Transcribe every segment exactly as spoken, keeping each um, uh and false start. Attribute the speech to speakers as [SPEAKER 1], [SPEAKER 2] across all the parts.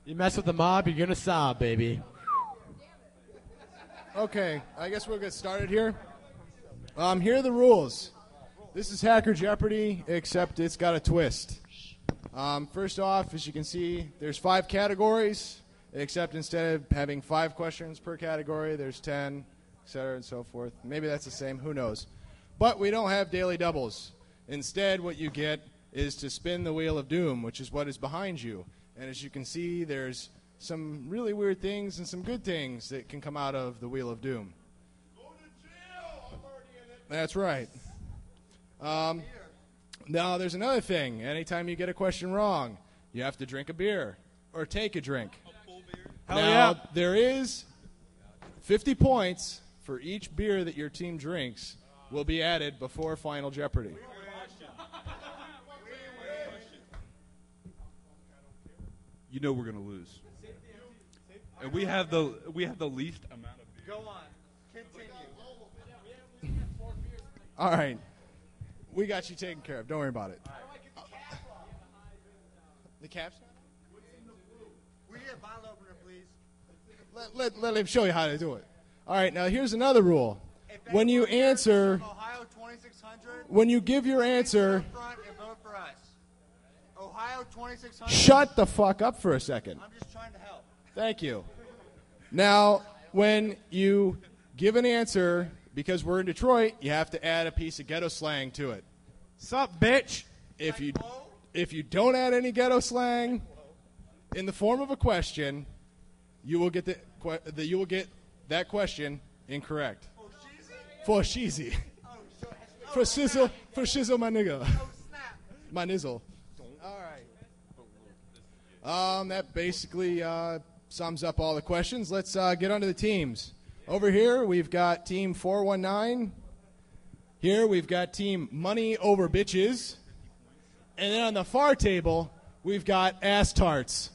[SPEAKER 1] You mess with the mob, you're gonna sob, baby.
[SPEAKER 2] Okay, I guess we'll get started here. Um, here are the rules. This is Hacker Jeopardy, except it's got a twist. Um, first off, as you can see, there's five categories, except instead of having five questions per category, there's ten, et cetera, and so forth. Maybe that's the same, who knows. But we don't have daily doubles. Instead, what you get is to spin the Wheel of Doom, which is what is behind you. And as you can see, there's some really weird things and some good things that can come out of the Wheel of Doom.
[SPEAKER 3] Go to jail! I'm already in it.
[SPEAKER 2] That's right. Um, now, there's another thing. Anytime you get a question wrong, you have to drink a beer or take a drink.
[SPEAKER 3] A full beer?
[SPEAKER 1] Hell
[SPEAKER 2] now,
[SPEAKER 1] yeah.
[SPEAKER 2] there is fifty points for each beer that your team drinks will be added before Final Jeopardy.
[SPEAKER 3] You know we're gonna lose, and we have the we have the least amount of beer.
[SPEAKER 4] Go on. Continue.
[SPEAKER 2] All right. We got you taken care of. Don't worry about it. The caps?
[SPEAKER 4] We need a bottle opener, please.
[SPEAKER 2] Let, let, let him show you how to do it. All right, now here's another rule. When you answer,
[SPEAKER 4] Ohio twenty-six hundred.
[SPEAKER 2] when you give your answer,
[SPEAKER 4] Front and vote for us. Ohio twenty-six hundred.
[SPEAKER 2] shut the fuck up for a second.
[SPEAKER 4] I'm just trying to help.
[SPEAKER 2] Thank you. Now, when you give an answer, because we're in Detroit, you have to add a piece of ghetto slang to it.
[SPEAKER 1] Sup, bitch?
[SPEAKER 2] If you if you don't add any ghetto slang in the form of a question, you will get the, que- the you will get that question incorrect. For sheezy. For shizzle, for shizzle, my nigga.
[SPEAKER 4] Oh, snap.
[SPEAKER 2] My nizzle. All right. Um, that basically uh, sums up all the questions. Let's uh, get on to the teams. Over here, we've got Team four one nine. Here, we've got Team Money Over Bitches. And then on the far table, we've got Ass Tarts.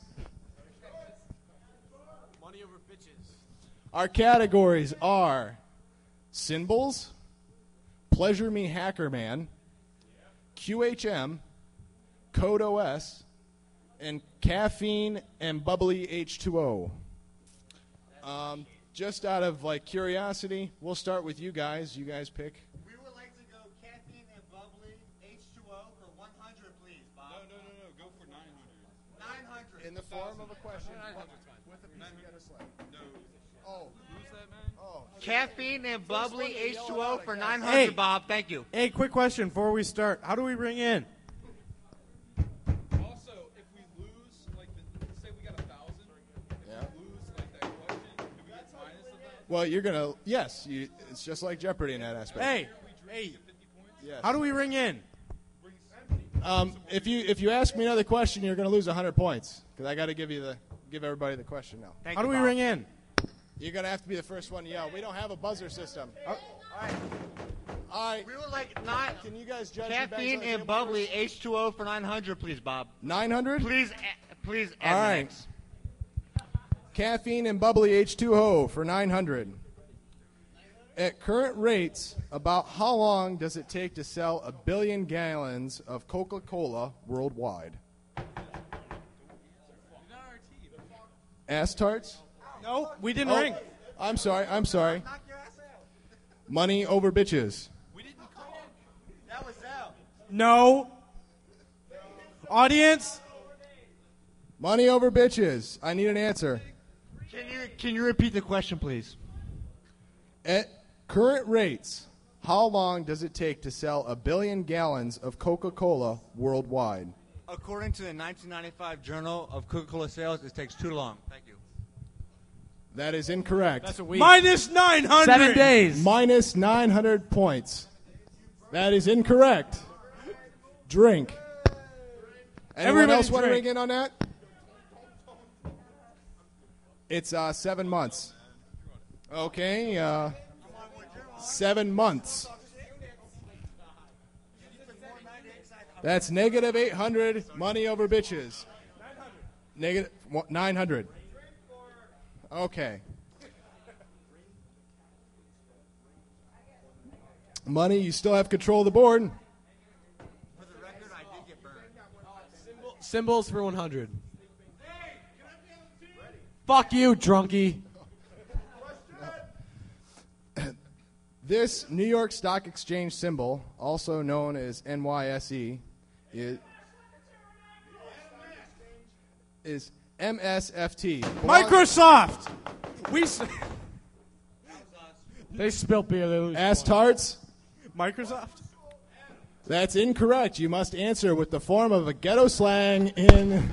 [SPEAKER 1] Money over bitches.
[SPEAKER 2] Our categories are Symbols, Pleasure Me Hacker Man, Q H M, Code O S, and Caffeine and Bubbly H two O. Um, just out of like curiosity, we'll start with you guys. You guys pick.
[SPEAKER 4] We would like to go caffeine and bubbly H two O for one hundred, please, Bob.
[SPEAKER 3] No, no, no, no. Go for nine hundred.
[SPEAKER 4] nine hundred.
[SPEAKER 2] In the form of a question.
[SPEAKER 4] With a piece of ghetto slang.
[SPEAKER 3] No.
[SPEAKER 2] Oh,
[SPEAKER 3] Who's that, man?
[SPEAKER 2] oh.
[SPEAKER 4] Caffeine and bubbly
[SPEAKER 2] one to
[SPEAKER 4] H two
[SPEAKER 2] yell
[SPEAKER 4] O
[SPEAKER 2] out
[SPEAKER 4] for
[SPEAKER 2] at
[SPEAKER 4] nine
[SPEAKER 2] guys.
[SPEAKER 4] hundred,
[SPEAKER 1] Hey.
[SPEAKER 4] Bob. Thank you.
[SPEAKER 1] Hey, quick question before we start. How do we ring in?
[SPEAKER 3] Also, if we lose, like, the, say we got a thousand, if
[SPEAKER 2] Yeah.
[SPEAKER 3] we lose, like, that question, do we get minus of that?
[SPEAKER 2] Well, you're gonna. Yes, you, it's just like Jeopardy in that aspect.
[SPEAKER 1] Hey, hey,
[SPEAKER 2] Yes.
[SPEAKER 1] how do we ring in?
[SPEAKER 2] Um, if you if you ask me another question, you're gonna lose one hundred points because I got to give you the give everybody the question now.
[SPEAKER 4] Thank
[SPEAKER 1] How do
[SPEAKER 4] you,
[SPEAKER 1] we
[SPEAKER 4] Bob.
[SPEAKER 1] ring in?
[SPEAKER 2] You're gonna have to be the first one to yell. We don't have a buzzer system.
[SPEAKER 4] All right.
[SPEAKER 2] All right.
[SPEAKER 4] We would like nine
[SPEAKER 2] Can you guys judge
[SPEAKER 4] caffeine and bubbly H two O for nine hundred, please, Bob.
[SPEAKER 2] nine hundred?
[SPEAKER 4] Please, a- please add
[SPEAKER 2] All
[SPEAKER 4] the
[SPEAKER 2] right.
[SPEAKER 4] next.
[SPEAKER 2] Caffeine and bubbly H two O for nine hundred. At current rates, about how long does it take to sell a billion gallons of Coca-Cola worldwide? Ass tarts?
[SPEAKER 1] No, we didn't
[SPEAKER 2] Oh,
[SPEAKER 1] ring.
[SPEAKER 2] I'm sorry. I'm sorry.
[SPEAKER 4] Knock your ass out.
[SPEAKER 2] Money over bitches.
[SPEAKER 4] That was out.
[SPEAKER 1] No. Audience?
[SPEAKER 2] Money over bitches. I need an answer.
[SPEAKER 4] Can you can you repeat the question, please?
[SPEAKER 2] At current rates, how long does it take to sell a billion gallons of Coca-Cola worldwide?
[SPEAKER 4] According to the nineteen ninety-five Journal of Coca-Cola Sales, it takes too long. Thank you.
[SPEAKER 2] That is incorrect.
[SPEAKER 1] That's a week.
[SPEAKER 5] Minus nine hundred.
[SPEAKER 1] Seven days.
[SPEAKER 2] Minus nine hundred points. That is incorrect. Drink. Anyone
[SPEAKER 1] Everybody
[SPEAKER 2] else want to
[SPEAKER 1] drink.
[SPEAKER 2] ring in on that? It's uh, seven months. Okay, uh, seven months. That's negative eight hundred. Money over bitches. Negative nine hundred. Okay. Money, you still have control of the board.
[SPEAKER 4] For the record, I did get burned.
[SPEAKER 1] Symbols for one hundred.
[SPEAKER 5] Fuck you, drunkie.
[SPEAKER 2] This New York Stock Exchange symbol, also known as N Y S E, is, is M S F T.
[SPEAKER 1] Microsoft. We. S-
[SPEAKER 5] They spill beer, they lose.
[SPEAKER 2] Ass tarts?
[SPEAKER 1] Microsoft.
[SPEAKER 2] That's incorrect. You must answer with the form of a ghetto slang in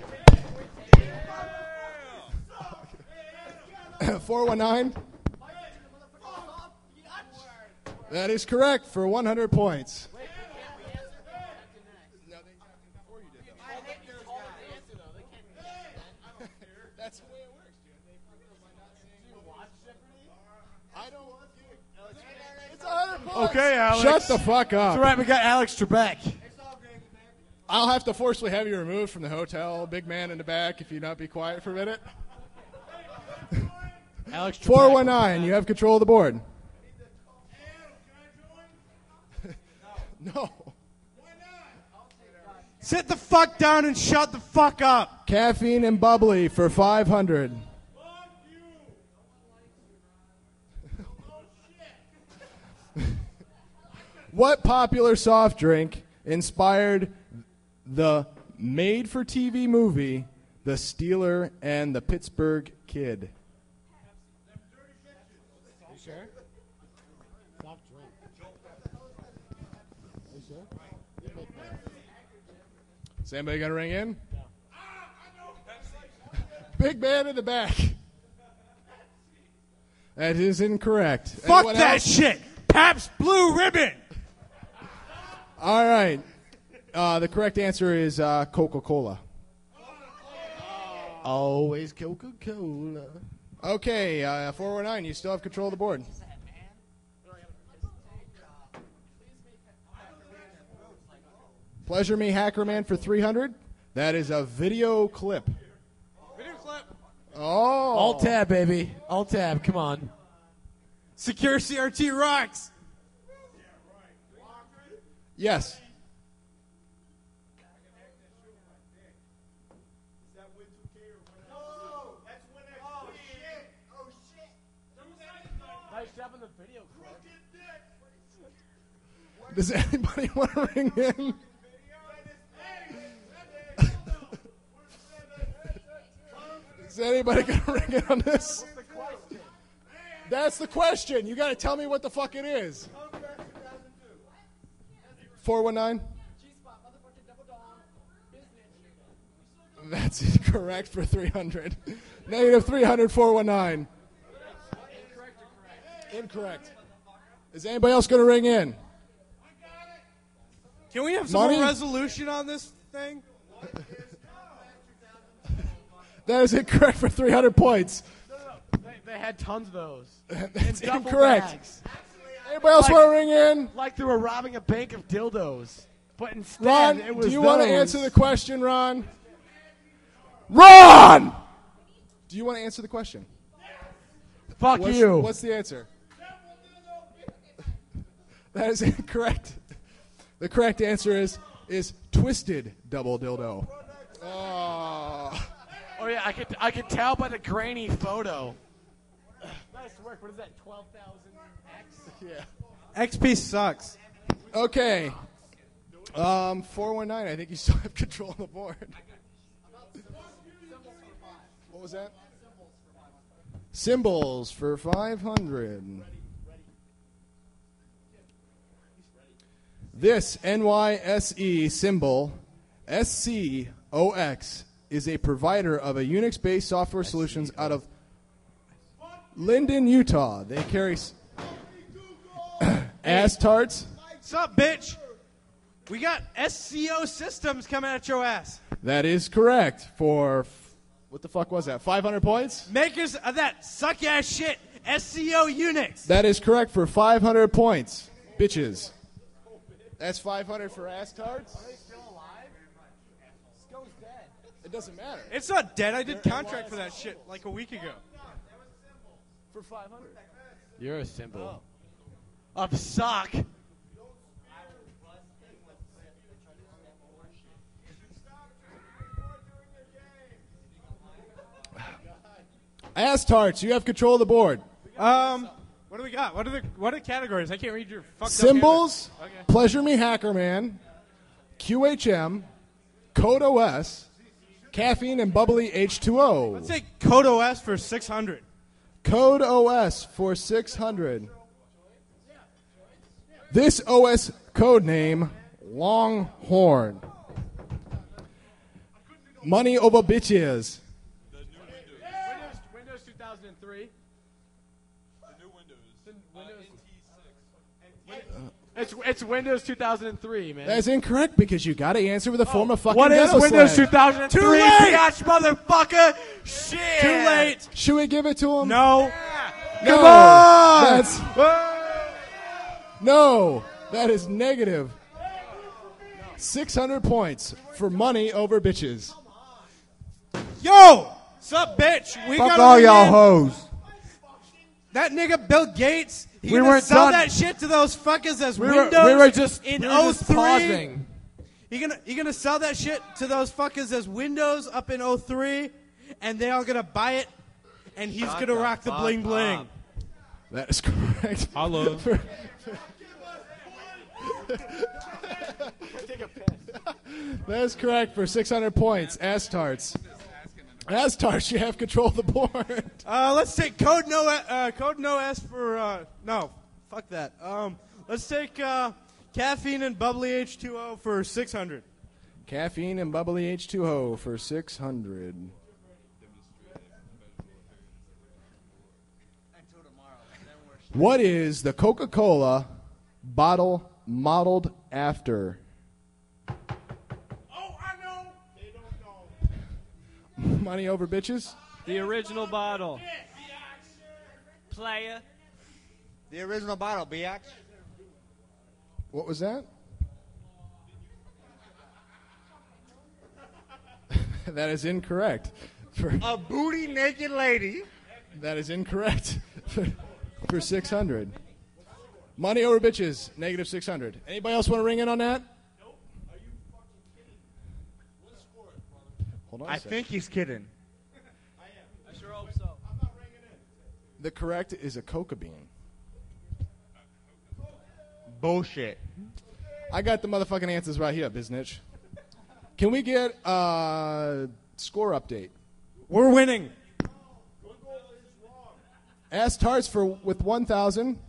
[SPEAKER 2] four one nine. That is correct for one hundred points. That's the way it works, I don't. It's one hundred points.
[SPEAKER 1] Okay, Alex.
[SPEAKER 2] Shut the fuck up.
[SPEAKER 5] All right, we got Alex Trebek.
[SPEAKER 2] I'll have to forcibly have you removed from the hotel, big man in the back, if you not be quiet for a minute.
[SPEAKER 5] Alex Trebek.
[SPEAKER 2] four one nine, you have control of the board. No.
[SPEAKER 1] Sit the fuck down and shut the fuck up.
[SPEAKER 2] Caffeine and bubbly for five hundred. What popular soft drink inspired the made-for-T V movie The Steeler and the Pittsburgh Kid? Is anybody going to ring in? Big man in the back. That is incorrect.
[SPEAKER 1] Fuck
[SPEAKER 2] Anyone
[SPEAKER 1] that
[SPEAKER 2] else?
[SPEAKER 1] shit. Pabst Blue Ribbon.
[SPEAKER 2] All right. Uh, the correct answer is uh, Coca-Cola.
[SPEAKER 5] Always Coca-Cola.
[SPEAKER 2] Okay, uh, four one nine, you still have control of the board. Pleasure Me Hacker Man for three hundred. That is a video clip.
[SPEAKER 1] Video clip.
[SPEAKER 2] Oh.
[SPEAKER 5] Alt tab, baby. Alt tab, come on.
[SPEAKER 1] Secure C R T rocks.
[SPEAKER 2] Yes.
[SPEAKER 5] Nice job on the video clip.
[SPEAKER 2] Does anybody want to ring in? Is anybody going to ring in on this? That's the question. You got to tell me what the fuck it is. four one nine? That's incorrect for three hundred. Negative three hundred, four one nine. Incorrect. Is anybody else going to ring in?
[SPEAKER 1] Can we have some
[SPEAKER 2] Money?
[SPEAKER 1] more resolution on this thing?
[SPEAKER 2] That is incorrect for three hundred points.
[SPEAKER 5] They, they had tons of those.
[SPEAKER 2] That's
[SPEAKER 5] In duffel
[SPEAKER 2] incorrect.
[SPEAKER 5] bags.
[SPEAKER 2] Anybody else
[SPEAKER 5] Like-
[SPEAKER 2] want to ring in?
[SPEAKER 5] Like they were robbing a bank of dildos. But instead,
[SPEAKER 2] Ron,
[SPEAKER 5] it was
[SPEAKER 2] do you want to
[SPEAKER 5] those.
[SPEAKER 2] answer the question, Ron? Ron! Do you want to answer the question?
[SPEAKER 5] Fuck
[SPEAKER 2] What's,
[SPEAKER 5] you.
[SPEAKER 2] What's the answer? That is incorrect. The correct answer is is twisted double dildo. Oh.
[SPEAKER 5] Oh yeah, I could I could tell by the grainy photo. Nice work. What is that? Twelve thousand X.
[SPEAKER 2] Yeah.
[SPEAKER 1] X P sucks.
[SPEAKER 2] Okay. Um, four one nine. I think you still have control of the board. What was that? Symbols for five hundred. This N Y S E symbol, S C O X, is a provider of a Unix-based software solutions out of Linden, Utah. They carry s- ass tarts.
[SPEAKER 1] What's up, bitch? We got S C O systems coming at your ass.
[SPEAKER 2] That is correct for, f- what the fuck was that, five hundred points?
[SPEAKER 1] Makers of that suck ass shit, S C O Unix.
[SPEAKER 2] That is correct for five hundred points. Bitches. That's five hundred for ass tarts? Are they still alive? Sco's dead. It doesn't matter.
[SPEAKER 1] It's not dead. I did contract for that shit like a week ago.
[SPEAKER 2] For five hundred.
[SPEAKER 5] You're a symbol of sock.
[SPEAKER 2] Ass Tarts, you have control of the board.
[SPEAKER 1] Um, what do we got? What are the what are the categories? I can't read your fucked
[SPEAKER 2] Symbols,
[SPEAKER 1] up categories.
[SPEAKER 2] Pleasure Me Hacker Man, Q H M, Code O S, Caffeine and Bubbly H two O.
[SPEAKER 1] Let's take Code O S for six hundred.
[SPEAKER 2] Code O S for six hundred. This O S code name, Longhorn. Money over bitches.
[SPEAKER 5] Windows, Windows two thousand three.
[SPEAKER 3] The new Windows.
[SPEAKER 5] Windows. It's it's Windows two thousand three, man.
[SPEAKER 2] That's incorrect because you got to answer with a form of fucking
[SPEAKER 5] What is
[SPEAKER 2] ghetto
[SPEAKER 5] Windows
[SPEAKER 2] slang.
[SPEAKER 5] two thousand three?
[SPEAKER 1] Too late!
[SPEAKER 5] Biatch, motherfucker! Shit!
[SPEAKER 1] Too late.
[SPEAKER 2] Should we give it to him?
[SPEAKER 1] No.
[SPEAKER 2] No.
[SPEAKER 1] Come on.
[SPEAKER 2] That's no. That is negative. six hundred points for money over bitches.
[SPEAKER 1] Yo, sup, bitch? We
[SPEAKER 4] Fuck
[SPEAKER 1] gotta
[SPEAKER 4] all
[SPEAKER 1] ring
[SPEAKER 4] y'all
[SPEAKER 1] in.
[SPEAKER 4] hoes.
[SPEAKER 1] That nigga Bill Gates. He
[SPEAKER 5] We
[SPEAKER 1] gonna
[SPEAKER 5] weren't
[SPEAKER 1] sell
[SPEAKER 5] done.
[SPEAKER 1] that shit to those fuckers as
[SPEAKER 5] We were,
[SPEAKER 1] Windows
[SPEAKER 5] we were just
[SPEAKER 1] in
[SPEAKER 5] we were
[SPEAKER 1] oh
[SPEAKER 5] just
[SPEAKER 1] three.
[SPEAKER 5] pausing.
[SPEAKER 1] He gonna he gonna sell that shit to those fuckers as Windows up in oh three, and they all gonna buy it, and he's gonna rock the bling bling.
[SPEAKER 2] That is correct.
[SPEAKER 3] Hello.
[SPEAKER 2] For- that is correct for six hundred points. Ass Tarts. Ass Tarts, you have control of the board.
[SPEAKER 1] Uh, let's take Code No uh, Code No S for uh, no, fuck that. Um, let's take uh, Caffeine and Bubbly H two O for six hundred.
[SPEAKER 2] Caffeine and Bubbly H two O for six hundred. What is the Coca-Cola bottle modeled after?
[SPEAKER 1] Oh, I know. They don't know.
[SPEAKER 2] Money over bitches?
[SPEAKER 6] The original bottle. Player.
[SPEAKER 4] The original bottle, biatch.
[SPEAKER 2] What was that? That is incorrect. For,
[SPEAKER 4] A booty naked lady.
[SPEAKER 2] that is incorrect. For, for six hundred. Money over bitches, negative six hundred. Anybody else want to ring in on that? Nope. Are you fucking kidding? What score it, brother? Hold on a
[SPEAKER 4] I
[SPEAKER 2] second.
[SPEAKER 4] think he's kidding.
[SPEAKER 6] I sure hope so.
[SPEAKER 2] The correct is a coca bean.
[SPEAKER 4] Bullshit.
[SPEAKER 2] I got the motherfucking answers right here, Biznitch. Can we get a score update?
[SPEAKER 1] We're winning.
[SPEAKER 2] Ass Tarts for with one thousand.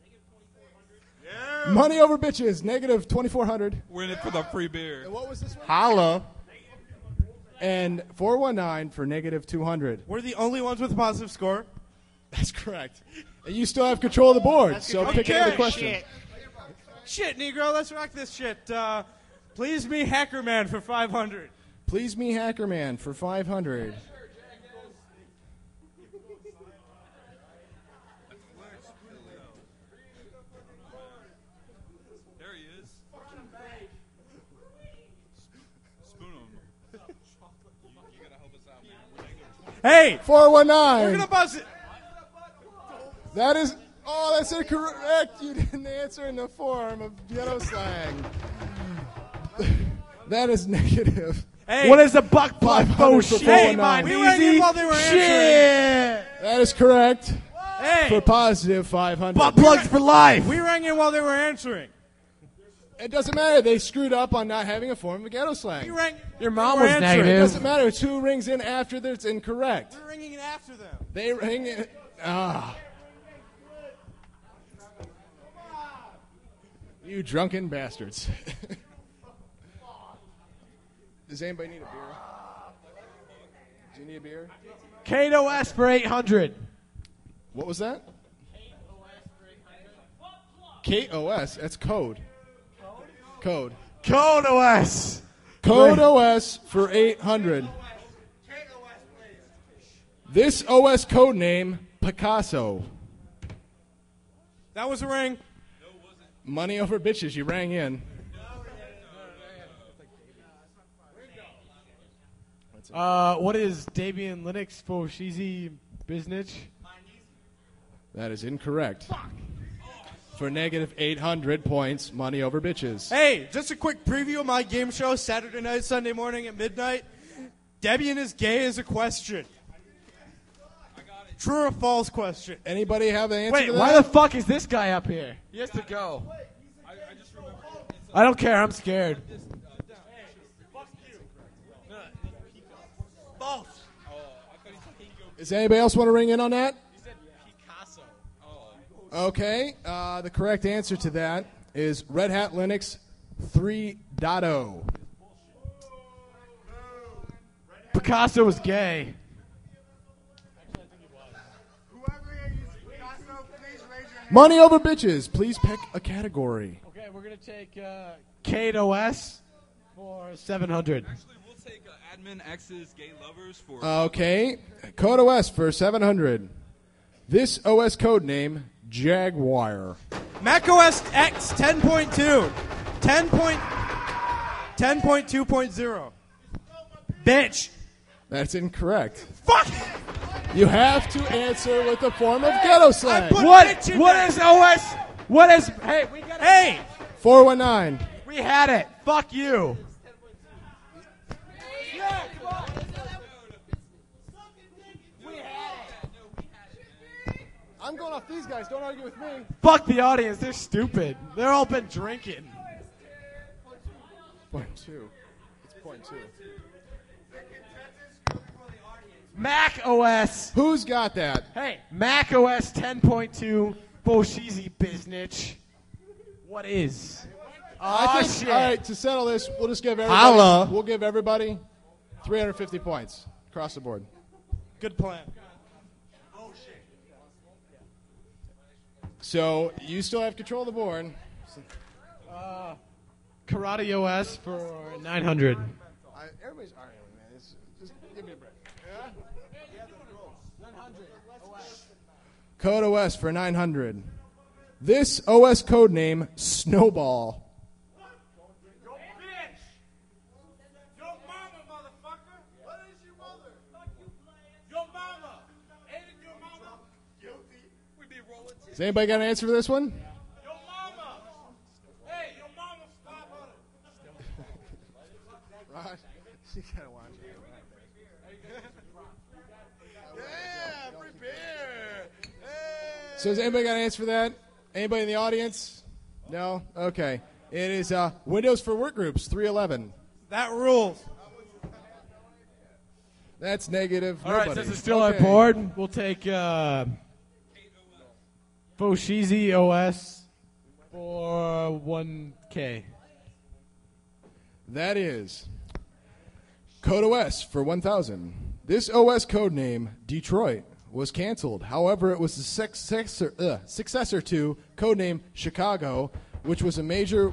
[SPEAKER 2] Money over bitches, negative twenty-four hundred.
[SPEAKER 3] We're in it for the free beer.
[SPEAKER 2] And what was this one?
[SPEAKER 4] Holla.
[SPEAKER 2] And four one nine for negative two hundred.
[SPEAKER 1] We're the only ones with a positive score.
[SPEAKER 2] That's correct. And you still have control of the board, so pick
[SPEAKER 1] Okay.
[SPEAKER 2] another question.
[SPEAKER 4] Shit.
[SPEAKER 1] Shit, Negro, let's rock this shit. Uh, please me, Hacker Man, for five hundred.
[SPEAKER 2] Please me, Hacker Man, for five hundred.
[SPEAKER 3] There he is. Spoon him. You gotta help us out, man. We're negative twenty.
[SPEAKER 1] Hey,
[SPEAKER 2] four one
[SPEAKER 1] we're gonna
[SPEAKER 2] nine.
[SPEAKER 1] buzz it.
[SPEAKER 2] That is. Oh, that's incorrect. You didn't answer in the form of ghetto slang. That is negative.
[SPEAKER 1] Hey,
[SPEAKER 5] What is the buck buck?
[SPEAKER 2] five hundred
[SPEAKER 5] Oh
[SPEAKER 2] for
[SPEAKER 5] shit!
[SPEAKER 2] four one
[SPEAKER 5] Mine
[SPEAKER 2] nine.
[SPEAKER 1] we ran in while they were answering.
[SPEAKER 5] Shit!
[SPEAKER 2] That is correct
[SPEAKER 1] Hey,
[SPEAKER 2] for positive five hundred.
[SPEAKER 5] Butt plugs for life.
[SPEAKER 1] we rang in while they were answering.
[SPEAKER 2] It doesn't matter. They screwed up on not having a form of ghetto
[SPEAKER 1] We
[SPEAKER 2] slang.
[SPEAKER 1] rang.
[SPEAKER 5] Your
[SPEAKER 1] they
[SPEAKER 5] mom
[SPEAKER 1] were
[SPEAKER 5] was
[SPEAKER 1] answering.
[SPEAKER 2] It
[SPEAKER 5] negative.
[SPEAKER 2] doesn't matter. It's who rings in after that's incorrect.
[SPEAKER 1] We're ringing in after them.
[SPEAKER 2] They ring in. Ah. You drunken bastards. Does anybody need a beer? Do you need a beer?
[SPEAKER 5] K O S for eight hundred.
[SPEAKER 2] What was that? K O S. That's code. Code.
[SPEAKER 5] Code O S.
[SPEAKER 2] Code O S for eight hundred. This O S code name, Picasso.
[SPEAKER 1] That was a ring.
[SPEAKER 2] Money over bitches. You rang in.
[SPEAKER 5] Uh, what is Davian Linux for Sheezy Biznitch?
[SPEAKER 2] That is incorrect. For negative eight hundred points, money over bitches.
[SPEAKER 1] Hey, just a quick preview of my game show Saturday night, Sunday morning at midnight. Debian is gay is a question.
[SPEAKER 3] I got it.
[SPEAKER 1] True or false question.
[SPEAKER 2] Anybody have an answer
[SPEAKER 5] Wait,
[SPEAKER 2] to
[SPEAKER 5] why
[SPEAKER 2] that?
[SPEAKER 5] the fuck is this guy up here? He has to go. I don't care. I'm scared.
[SPEAKER 1] False.
[SPEAKER 2] Does anybody else want to ring in on that? Okay, uh, the correct answer to that is Red Hat Linux three point oh.
[SPEAKER 5] Picasso was gay.
[SPEAKER 2] Money over bitches. Please pick a category.
[SPEAKER 5] Okay, we're gonna take uh, Kate O S for seven hundred.
[SPEAKER 3] Actually, we'll take uh, Admin X's Gay Lovers for.
[SPEAKER 2] Okay, Code O S for seven hundred. This O S code name, Jaguar.
[SPEAKER 1] macOS X ten point two. ten point ten point two point oh. Bitch.
[SPEAKER 2] That's incorrect.
[SPEAKER 1] Fuck.
[SPEAKER 2] You have to answer with a form of ghetto slang.
[SPEAKER 1] put-
[SPEAKER 5] What?
[SPEAKER 1] bitch in
[SPEAKER 5] What
[SPEAKER 1] there.
[SPEAKER 5] is O S? What is? Hey, we got.
[SPEAKER 1] Hey.
[SPEAKER 2] four one nine.
[SPEAKER 5] We had it. Fuck you.
[SPEAKER 2] I'm going off these guys. Don't argue with me.
[SPEAKER 5] Fuck the audience. They're stupid. They're all been drinking.
[SPEAKER 2] Point two. It's point two.
[SPEAKER 5] Mac O S.
[SPEAKER 2] Who's got that?
[SPEAKER 5] Hey, Mac O S ten point two. Bullsheezy business. What is?
[SPEAKER 2] I
[SPEAKER 5] Oh,
[SPEAKER 2] think,
[SPEAKER 5] shit.
[SPEAKER 2] all right, to settle this, we'll just give everybody.
[SPEAKER 1] Holla.
[SPEAKER 2] We'll give everybody three hundred fifty points across the board.
[SPEAKER 1] Good plan.
[SPEAKER 2] So you still have control of the board.
[SPEAKER 5] Karate O S for nine hundred.
[SPEAKER 2] I, everybody's arguing, man. It's, just give me a break. Code O S for nine hundred. This O S code name, Snowball. Has anybody got an answer for this one? Rod, you gotta watch it. Yeah, free beer. So has anybody got an answer for that? Anybody in the audience? No? Okay. It is uh, Windows for Workgroups, three eleven.
[SPEAKER 1] That rules.
[SPEAKER 2] That's negative.
[SPEAKER 5] All right,
[SPEAKER 2] Nobody.
[SPEAKER 5] since it's still
[SPEAKER 2] Okay.
[SPEAKER 5] on board, we'll take uh, Foshizi O S for one K.
[SPEAKER 2] That is Code O S for one thousand. This O S code name, Detroit, was canceled. However, it was the successor, uh, successor to codename Chicago, which was a major...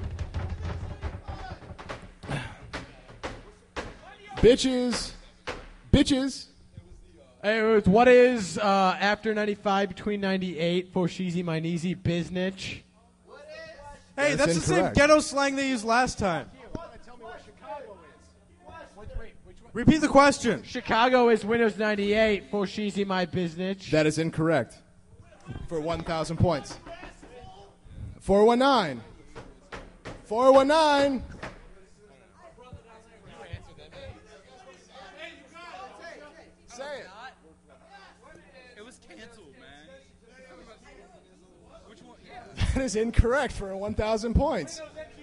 [SPEAKER 2] Bitches. Bitches.
[SPEAKER 5] Hey, it was, what is uh, after ninety-five, between ninety-eight, Foshizi, Mainezy, Biznich?
[SPEAKER 1] Hey,
[SPEAKER 2] That's
[SPEAKER 1] that's, the same
[SPEAKER 2] incorrect.
[SPEAKER 1] ghetto slang they used last time. Repeat the question.
[SPEAKER 5] Chicago is Windows ninety-eight, Foshizi, my Biznich.
[SPEAKER 2] That is incorrect. For one thousand points. four one nine. four one nine. Say it.
[SPEAKER 3] It was canceled, man. Which one?
[SPEAKER 2] That is incorrect for one thousand points.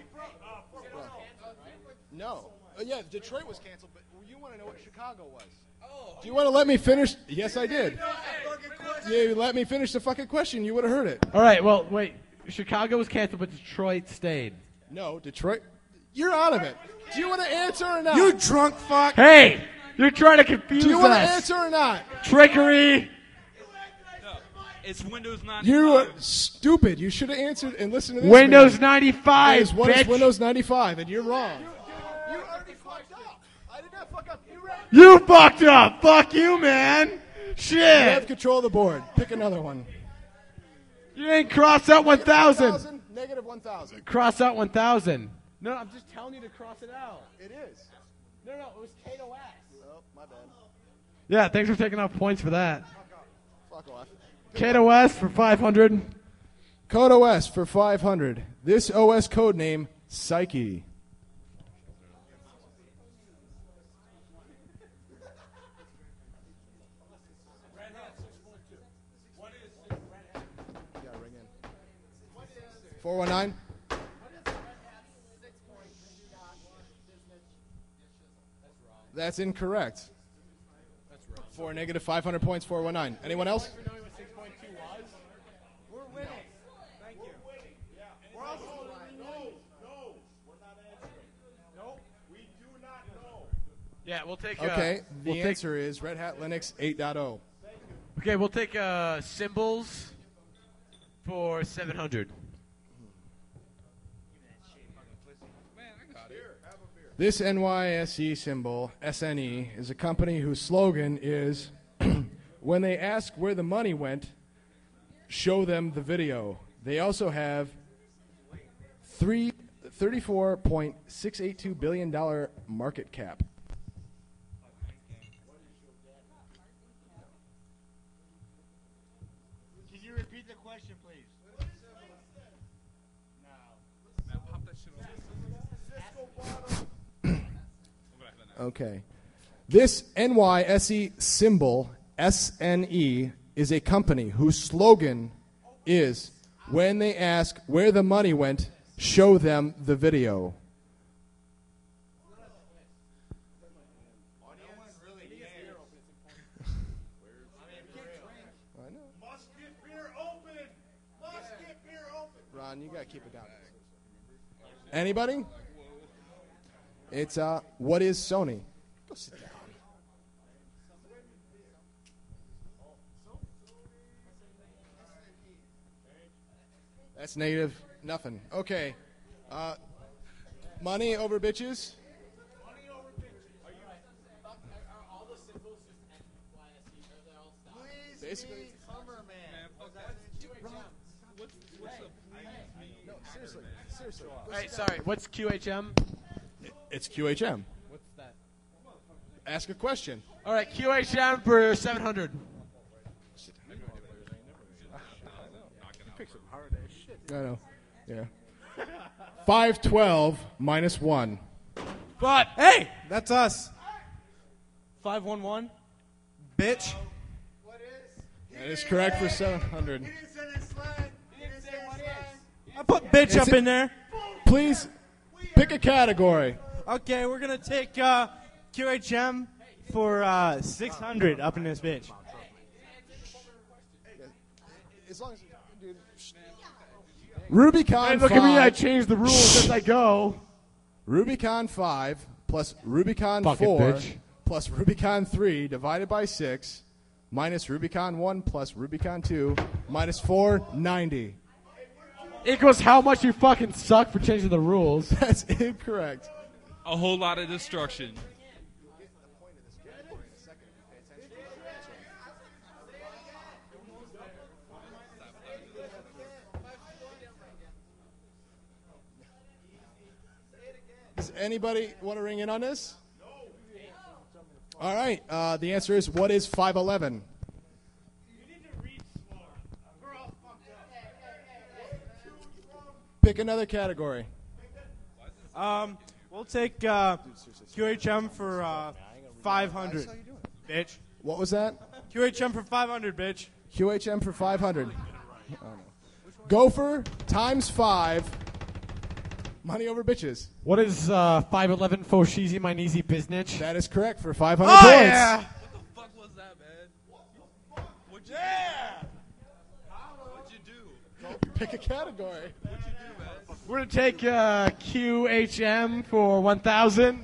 [SPEAKER 2] No. Uh, yeah, Detroit was canceled, but you want to know what Chicago was. Do you want to let me finish? Yes, I did. You let me finish the fucking question, you would have heard it.
[SPEAKER 5] All right, well, wait. Chicago was canceled, but Detroit stayed.
[SPEAKER 2] No, Detroit. You're out of it. Do you want to answer or not?
[SPEAKER 1] You drunk fuck.
[SPEAKER 5] Hey, you're trying to confuse
[SPEAKER 2] Do you want to
[SPEAKER 5] us.
[SPEAKER 2] answer or not?
[SPEAKER 5] Trickery.
[SPEAKER 3] No, it's Windows ninety-five.
[SPEAKER 2] You are stupid. You should have answered and listened to this.
[SPEAKER 5] Windows
[SPEAKER 2] man.
[SPEAKER 5] ninety-five,
[SPEAKER 2] Is what is
[SPEAKER 5] bitch.
[SPEAKER 2] Windows ninety-five, and you're wrong. You already fucked up. I did not fuck up. You ran.
[SPEAKER 5] You fucked up. Fuck you, man.
[SPEAKER 2] You
[SPEAKER 5] Shit.
[SPEAKER 2] have control of the board. Pick another one.
[SPEAKER 5] You ain't cross out one thousand.
[SPEAKER 2] Negative one thousand.
[SPEAKER 5] Cross out one thousand. No, I'm just telling you to cross it out.
[SPEAKER 2] It is.
[SPEAKER 5] No, no, it was Kate O S.
[SPEAKER 2] Oh, my bad.
[SPEAKER 5] Yeah, thanks for taking off points for that.
[SPEAKER 2] Fuck off.
[SPEAKER 5] Kate O S for five hundred.
[SPEAKER 2] Code O S for five hundred. This O S code name, Psyche. four one nine. That's incorrect. For negative five hundred points, four one nine. Anyone else?
[SPEAKER 4] We're winning. Thank you. We're also
[SPEAKER 5] Yeah, we'll take.
[SPEAKER 2] Okay,
[SPEAKER 5] Uh,
[SPEAKER 2] the
[SPEAKER 5] we'll take,
[SPEAKER 2] answer is Red Hat Linux eight point oh.
[SPEAKER 5] Okay, we'll take uh, symbols for seven hundred.
[SPEAKER 2] This N Y S E symbol, S N E, is a company whose slogan is, when they ask where the money went, show them the video. They also have three, thirty-four point six eight two billion dollars market cap.
[SPEAKER 4] Can you repeat the question, please?
[SPEAKER 2] Okay. This N Y S E symbol, S N E, is a company whose slogan is, when they ask where the money went, show them the video.
[SPEAKER 4] Must get beer open. Must get beer open.
[SPEAKER 2] Ron, you gotta keep it down. Anybody? It's uh, what is Sony? Go sit down. That's negative. Nothing. Okay. Uh, money over bitches.
[SPEAKER 4] Please
[SPEAKER 2] Basically-
[SPEAKER 4] be Hummer Man.
[SPEAKER 2] No, seriously. Seriously.
[SPEAKER 5] All right, sorry. What's Q H M?
[SPEAKER 2] It's Q H M.
[SPEAKER 5] What's that?
[SPEAKER 2] Ask a question.
[SPEAKER 5] All right, Q H M for seven hundred.
[SPEAKER 2] I know. Yeah. five twelve minus one.
[SPEAKER 5] But
[SPEAKER 1] Hey, that's us. five one one. Bitch.
[SPEAKER 4] What is?
[SPEAKER 2] That is correct for seven hundred.
[SPEAKER 4] He didn't say his slang. He didn't say what is.
[SPEAKER 1] I put bitch
[SPEAKER 2] It's
[SPEAKER 1] up
[SPEAKER 2] a-
[SPEAKER 1] in there.
[SPEAKER 2] Please pick a category.
[SPEAKER 1] Okay, we're going to take uh, Q H M for uh, six hundred up in this bitch.
[SPEAKER 2] As long as dude. Rubicon
[SPEAKER 5] hey, look
[SPEAKER 2] five.
[SPEAKER 5] at me! I change the rules as I go.
[SPEAKER 2] Rubicon five plus Rubicon
[SPEAKER 5] Fucking
[SPEAKER 2] four
[SPEAKER 5] bitch.
[SPEAKER 2] plus Rubicon three divided by six minus Rubicon one plus Rubicon two minus four ninety.
[SPEAKER 5] Equals how much you fucking suck for changing the rules.
[SPEAKER 2] That's incorrect.
[SPEAKER 3] A whole lot of destruction.
[SPEAKER 2] Does anybody want to ring in on this? All right. Uh, the answer is, what is five eleven? Pick another category.
[SPEAKER 1] Um, we'll take uh, Q H M for uh, five hundred. Bitch.
[SPEAKER 2] What was that?
[SPEAKER 1] Q H M for five hundred, bitch.
[SPEAKER 2] Q H M for five hundred. Oh, no. Gopher times five. Money over bitches.
[SPEAKER 5] What is uh, five eleven for sheezy my kneesy biznitch?
[SPEAKER 2] That is correct for five hundred
[SPEAKER 1] Oh,
[SPEAKER 2] points.
[SPEAKER 1] yeah.
[SPEAKER 3] What the fuck was that, man? What'd you yeah. What'd you do?
[SPEAKER 2] Pick a category.
[SPEAKER 3] What'd you do, man?
[SPEAKER 5] We're gonna take uh, Q H M for one thousand.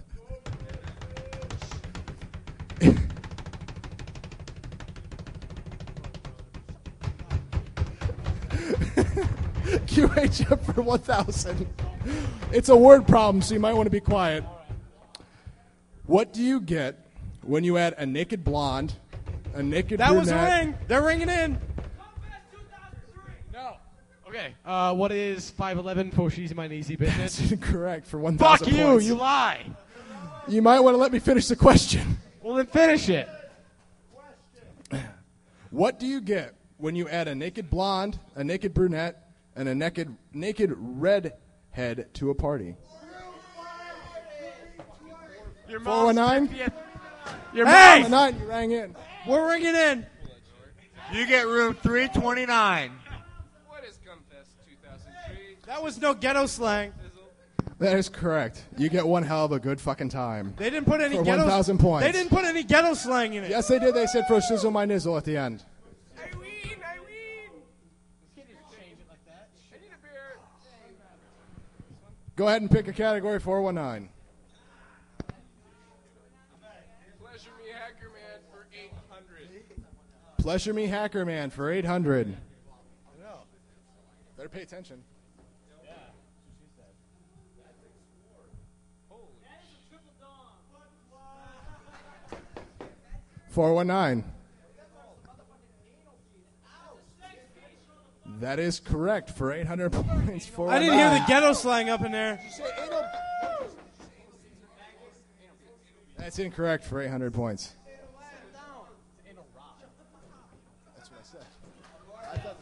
[SPEAKER 2] Q H M for one thousand. It's a word problem, so you might want to be quiet. What do you get when you add a naked blonde, a naked
[SPEAKER 1] That was a
[SPEAKER 2] brunette?
[SPEAKER 1] ring. They're ringing in.
[SPEAKER 5] No. Okay. Uh, what is five eleven for sheezy my kneesy
[SPEAKER 2] That's
[SPEAKER 5] biznitch?
[SPEAKER 2] incorrect for one
[SPEAKER 5] Fuck
[SPEAKER 2] thousand
[SPEAKER 5] you!
[SPEAKER 2] points.
[SPEAKER 5] You lie.
[SPEAKER 2] You might want to let me finish the question.
[SPEAKER 5] Well then finish it.
[SPEAKER 2] What do you get when you add a naked blonde, a naked brunette, and a naked naked redhead to a party?
[SPEAKER 5] Your
[SPEAKER 2] four one nine?
[SPEAKER 5] fiftieth Your
[SPEAKER 1] Hey!
[SPEAKER 5] mom's
[SPEAKER 2] Nine, you rang in.
[SPEAKER 1] We're ringing in.
[SPEAKER 4] You get room three twenty-nine.
[SPEAKER 7] What is Gumfest two thousand three?
[SPEAKER 1] That was no ghetto slang.
[SPEAKER 2] That is correct. You get one hell of a good fucking time.
[SPEAKER 1] They didn't put any
[SPEAKER 2] For
[SPEAKER 1] ghetto.
[SPEAKER 2] one thousand points.
[SPEAKER 1] They didn't put any ghetto slang in it.
[SPEAKER 2] Yes, they did. They said, for shizzle my nizzle at the end. Go ahead and pick a category, four one nine.
[SPEAKER 5] Pleasure me, Hacker Man, for eight hundred.
[SPEAKER 2] Pleasure me, Hacker Man, for eight hundred. Better pay attention. four one nine. That is correct for eight hundred points.
[SPEAKER 1] I didn't hear the ghetto slang up in there.
[SPEAKER 2] That's incorrect for eight hundred points. That's what I said.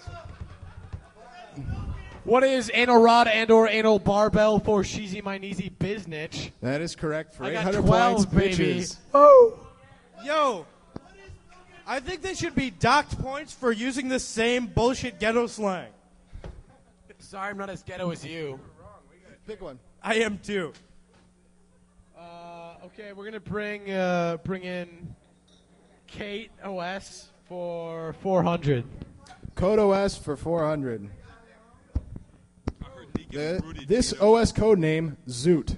[SPEAKER 5] What is anal rod and or anal barbell for Sheezy My Neezy Biznitch?
[SPEAKER 2] That is correct for
[SPEAKER 5] I
[SPEAKER 2] eight
[SPEAKER 5] got
[SPEAKER 2] hundred
[SPEAKER 5] twelve,
[SPEAKER 2] points,
[SPEAKER 5] baby.
[SPEAKER 2] bitches.
[SPEAKER 5] Oh.
[SPEAKER 1] Yo, I think they should be docked points for using the same bullshit ghetto slang.
[SPEAKER 5] Sorry, I'm not as ghetto as you.
[SPEAKER 2] Pick one.
[SPEAKER 1] I am too.
[SPEAKER 5] Uh, okay, we're gonna bring uh, bring in Kate O S for four hundred.
[SPEAKER 2] Code O S for four hundred.
[SPEAKER 3] I heard Negan
[SPEAKER 2] The,
[SPEAKER 3] and Rudy
[SPEAKER 2] this
[SPEAKER 3] together.
[SPEAKER 2] O S code name, Zoot.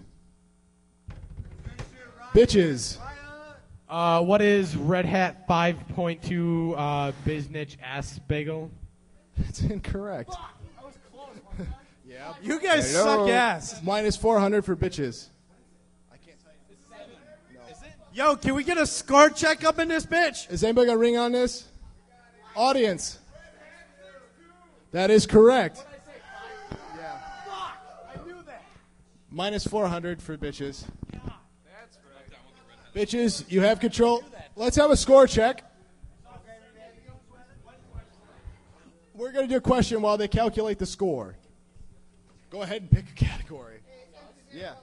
[SPEAKER 2] Bitches.
[SPEAKER 5] Uh, what is Red Hat five point two uh, Biznitch ass bagel?
[SPEAKER 2] That's incorrect.
[SPEAKER 1] You guys
[SPEAKER 2] Hello.
[SPEAKER 1] suck ass.
[SPEAKER 2] Minus four hundred for bitches.
[SPEAKER 1] Yo, can we get a score check up in this bitch?
[SPEAKER 2] Is anybody going to ring on this? Audience. That is correct. Yeah. Minus four hundred for bitches. Bitches, you have control. Let's have a score check. We're going to do a question while they calculate the score. Go ahead and pick a category. Yeah.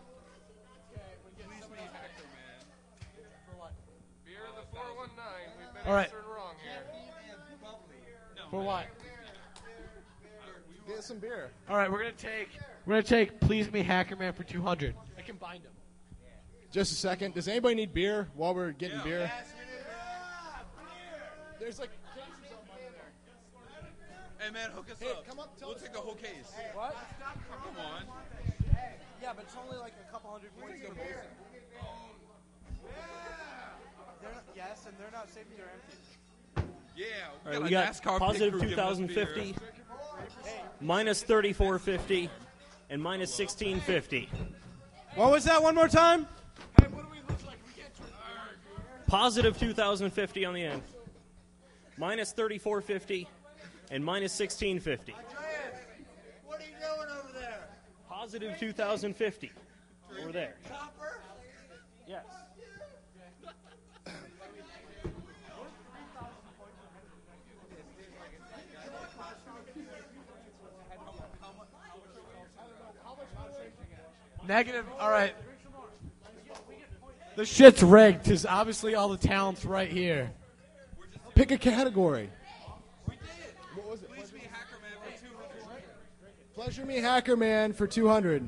[SPEAKER 5] All right. For what?
[SPEAKER 2] Get some beer.
[SPEAKER 5] All right, we're gonna take we're gonna take Please Me Hacker Man for two hundred. I combined them.
[SPEAKER 2] Just a second. Does anybody need beer while we're getting beer? There's like cases of mine in there.
[SPEAKER 3] Hey man, hook us
[SPEAKER 2] Hey,
[SPEAKER 3] up.
[SPEAKER 2] come up, tell
[SPEAKER 3] We'll
[SPEAKER 2] us.
[SPEAKER 3] take the whole case.
[SPEAKER 6] What?
[SPEAKER 3] Come on.
[SPEAKER 6] Yeah, but it's only like a couple hundred points per person. They're not, yes, and they're not safe, they're empty.
[SPEAKER 3] Yeah.
[SPEAKER 7] All right,
[SPEAKER 3] a
[SPEAKER 7] we got
[SPEAKER 3] NASCAR pit
[SPEAKER 7] positive
[SPEAKER 3] crew
[SPEAKER 7] two
[SPEAKER 3] giving us
[SPEAKER 7] thousand
[SPEAKER 3] beer.
[SPEAKER 7] fifty, minus thirty-four fifty, and minus sixteen fifty.
[SPEAKER 1] What was that one more time?
[SPEAKER 7] Positive two thousand fifty on the end, minus thirty-four fifty, and minus sixteen fifty.
[SPEAKER 4] What are you doing over there?
[SPEAKER 7] Positive two thousand fifty over there.
[SPEAKER 4] Copper?
[SPEAKER 7] Yes.
[SPEAKER 5] Negative. All right. The shit's rigged because obviously all the talent's right here.
[SPEAKER 2] Pick a category. What was it?
[SPEAKER 3] Please me Hacker Man for two hundred.
[SPEAKER 2] Pleasure me, Hacker Man, for two hundred.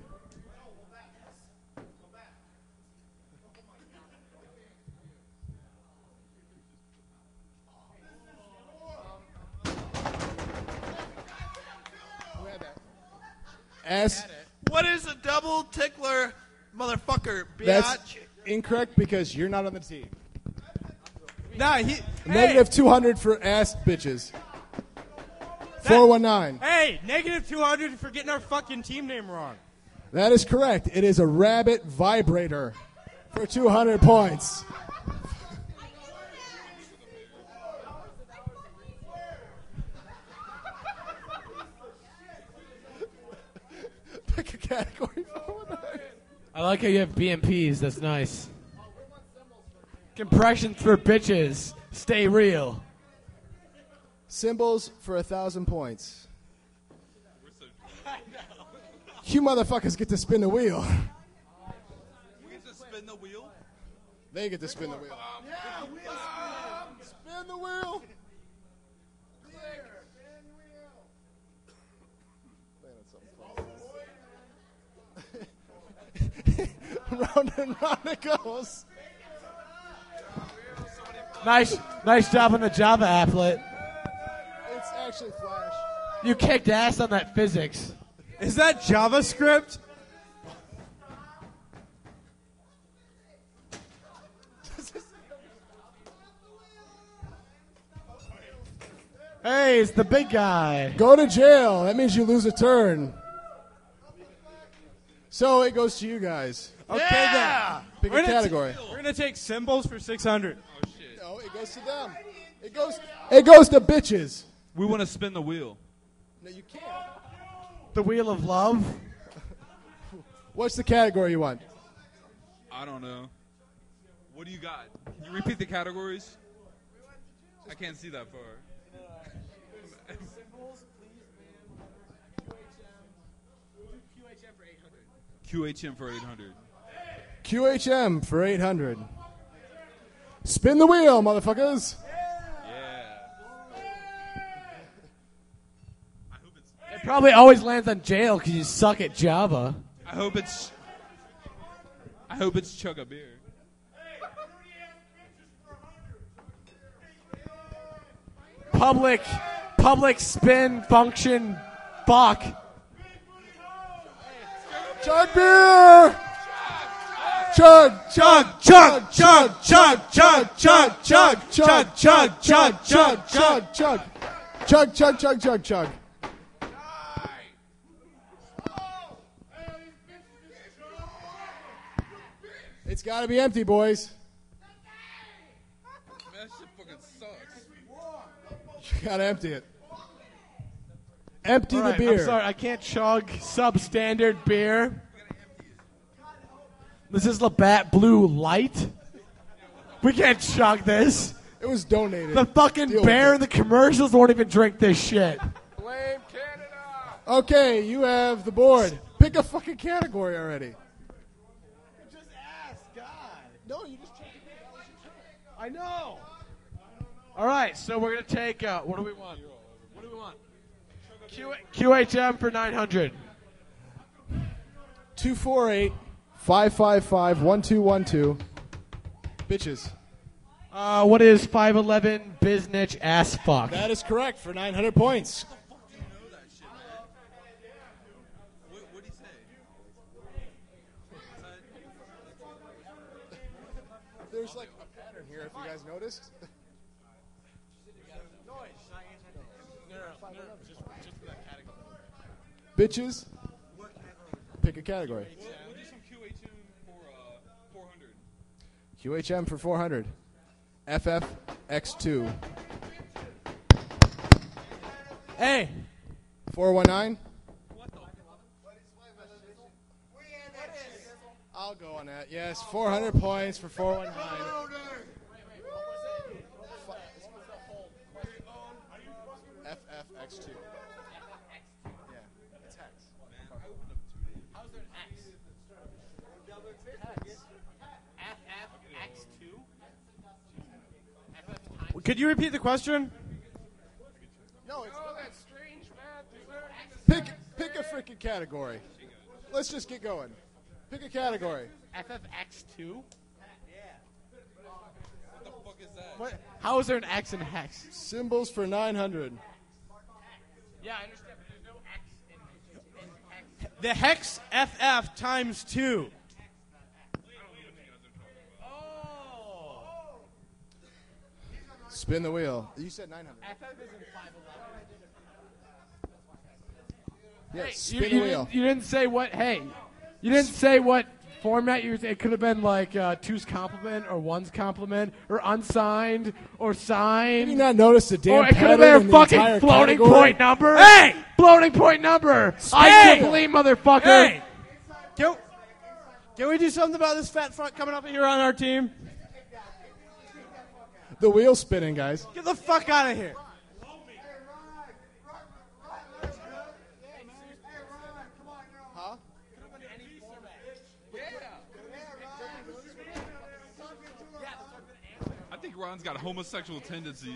[SPEAKER 2] S.
[SPEAKER 8] What is a double tickler, motherfucker,
[SPEAKER 2] That's
[SPEAKER 8] biatch?
[SPEAKER 2] incorrect because you're not on the team.
[SPEAKER 1] Nah, he.
[SPEAKER 2] Negative two hundred for ass bitches. four one nine.
[SPEAKER 1] Hey, hey, negative two hundred for getting our fucking team name wrong.
[SPEAKER 2] That is correct. It is a rabbit vibrator for two hundred points. Pick a category.
[SPEAKER 5] I like how you have B M Ps. That's nice. Compressions for bitches. Stay real.
[SPEAKER 2] Symbols for a thousand points. You motherfuckers get to spin the wheel.
[SPEAKER 3] We get to spin the wheel.
[SPEAKER 2] They get to spin the wheel. Spin the wheel. round and round it goes.
[SPEAKER 5] Nice, nice job on the Java applet.
[SPEAKER 2] It's actually Flash.
[SPEAKER 5] You kicked ass on that physics.
[SPEAKER 1] Is that JavaScript?
[SPEAKER 5] Hey, it's the big guy.
[SPEAKER 2] Go to jail. That means you lose a turn. So it goes to you guys.
[SPEAKER 1] Okay,
[SPEAKER 5] Yeah!
[SPEAKER 1] then.
[SPEAKER 2] Pick
[SPEAKER 1] We're
[SPEAKER 2] a
[SPEAKER 1] gonna
[SPEAKER 2] category.
[SPEAKER 1] t- we're gonna take symbols for six hundred.
[SPEAKER 2] No, it goes to them. It goes. It goes to bitches.
[SPEAKER 3] We want to spin the wheel.
[SPEAKER 2] No, you can't.
[SPEAKER 5] The Wheel of Love.
[SPEAKER 2] What's the category you want?
[SPEAKER 3] I don't know. What do you got? Can you repeat the categories? I can't see that far. Q H M for eight hundred.
[SPEAKER 2] Q H M for eight hundred. Spin the wheel, motherfuckers.
[SPEAKER 5] It probably always lands on jail because you suck at Java.
[SPEAKER 3] I hope it's. I hope it's chug a beer.
[SPEAKER 5] Public, public spin function, fuck.
[SPEAKER 2] Chug beer. Chug, chug, chug, chug, chug, chug, chug, chug, chug, chug, chug, chug, chug, chug, chug, chug, chug, chug, chug. It's got to be empty, boys.
[SPEAKER 3] Man, that shit fucking sucks.
[SPEAKER 2] You got to empty it. Empty
[SPEAKER 5] All
[SPEAKER 2] the
[SPEAKER 5] right,
[SPEAKER 2] beer.
[SPEAKER 5] I'm sorry, I can't chug substandard beer. This is Labatt Blue Light. We can't chug this.
[SPEAKER 2] It was donated.
[SPEAKER 5] The fucking
[SPEAKER 2] Deal
[SPEAKER 5] bear
[SPEAKER 2] with
[SPEAKER 5] in the commercials won't even drink this shit.
[SPEAKER 2] Blame Canada. Okay, you have the board. Pick a fucking category already.
[SPEAKER 5] Just ask, God.
[SPEAKER 2] No, you just check it.
[SPEAKER 5] I know. All right, so we're gonna take. Uh, what do we want? What do we want? Q- QHM for nine hundred.
[SPEAKER 2] two four eight, five five five, one two one two. Bitches.
[SPEAKER 5] Uh, what is five eleven Biznich ass fuck?
[SPEAKER 2] That is correct for nine hundred points. There's like a pattern here, if you guys noticed. Bitches. Pick a category.
[SPEAKER 3] We'll, we'll do some Q H M for uh, four hundred.
[SPEAKER 2] Q H M for four hundred. F F X two.
[SPEAKER 5] Hey.
[SPEAKER 2] four one nine. I'll go on that. Yes, four hundred points for four one nine. F F X two. Yeah, it's hex.
[SPEAKER 6] How's there an X? F F X two? F F times.
[SPEAKER 1] Could you repeat the question?
[SPEAKER 2] No, it's
[SPEAKER 6] Oh, that's strange, man.
[SPEAKER 2] pick pick a freaking category. Let's just get going. Pick a category.
[SPEAKER 6] F F X two?
[SPEAKER 3] What the fuck is that?
[SPEAKER 5] What? How is there an X in hex?
[SPEAKER 2] Symbols for nine hundred.
[SPEAKER 6] Yeah, I understand, but there's no X in, in hex.
[SPEAKER 1] The hex F F times two.
[SPEAKER 6] Oh!
[SPEAKER 2] Spin the wheel. You said nine hundred.
[SPEAKER 6] F F is in five eleven.
[SPEAKER 2] Yes,
[SPEAKER 5] You,
[SPEAKER 2] spin
[SPEAKER 5] you
[SPEAKER 2] the wheel.
[SPEAKER 5] didn't, you didn't say what. Hey, you didn't say what format you. It could have been like uh, two's complement or one's complement or unsigned or
[SPEAKER 2] Did you
[SPEAKER 5] signed.
[SPEAKER 2] not notice the damn
[SPEAKER 5] Or it could have
[SPEAKER 2] pattern in
[SPEAKER 5] been a
[SPEAKER 2] the entire
[SPEAKER 5] fucking floating
[SPEAKER 2] category?
[SPEAKER 5] point number.
[SPEAKER 1] Hey!
[SPEAKER 5] Floating point number. I
[SPEAKER 1] Hey!
[SPEAKER 5] can't believe, motherfucker.
[SPEAKER 1] Hey! Can, can we do something about this fat fuck coming up here on our team?
[SPEAKER 2] The wheel spinning, guys.
[SPEAKER 1] Get the fuck out of here.
[SPEAKER 2] Huh?
[SPEAKER 3] I think Ron's got homosexual tendencies.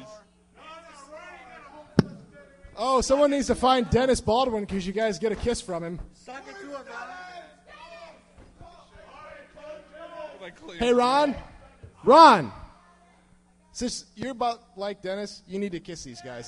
[SPEAKER 2] Oh, someone needs to find Dennis Baldwin because you guys get a kiss from him.
[SPEAKER 4] Suck it to him, man.
[SPEAKER 3] by clear.
[SPEAKER 2] Hey, Ron. Ron. Since you're about like Dennis, you need to kiss these guys.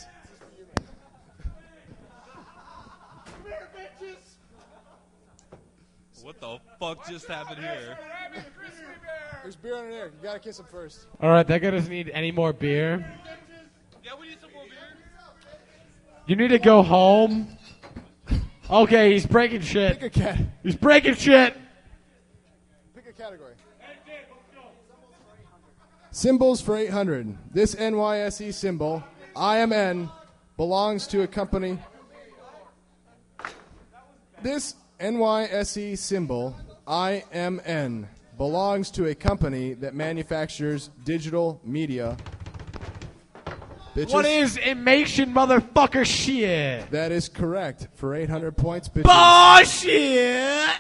[SPEAKER 3] What the fuck just happened here?
[SPEAKER 2] There's beer under there. You gotta kiss them first.
[SPEAKER 5] All right, that guy doesn't need any more beer.
[SPEAKER 3] Yeah, we need some more beer.
[SPEAKER 5] You need to go home. Okay, he's breaking shit.
[SPEAKER 2] Pick a cat.
[SPEAKER 5] He's breaking shit.
[SPEAKER 2] Pick a category. Symbols for eight hundred. This N Y S E symbol, I M N, belongs to a company. This N Y S E symbol, I M N, belongs to a company that manufactures digital media. Bitches.
[SPEAKER 5] What is imation, motherfucker shit?
[SPEAKER 2] That is correct. For eight hundred points, bitches.
[SPEAKER 5] Bullshit!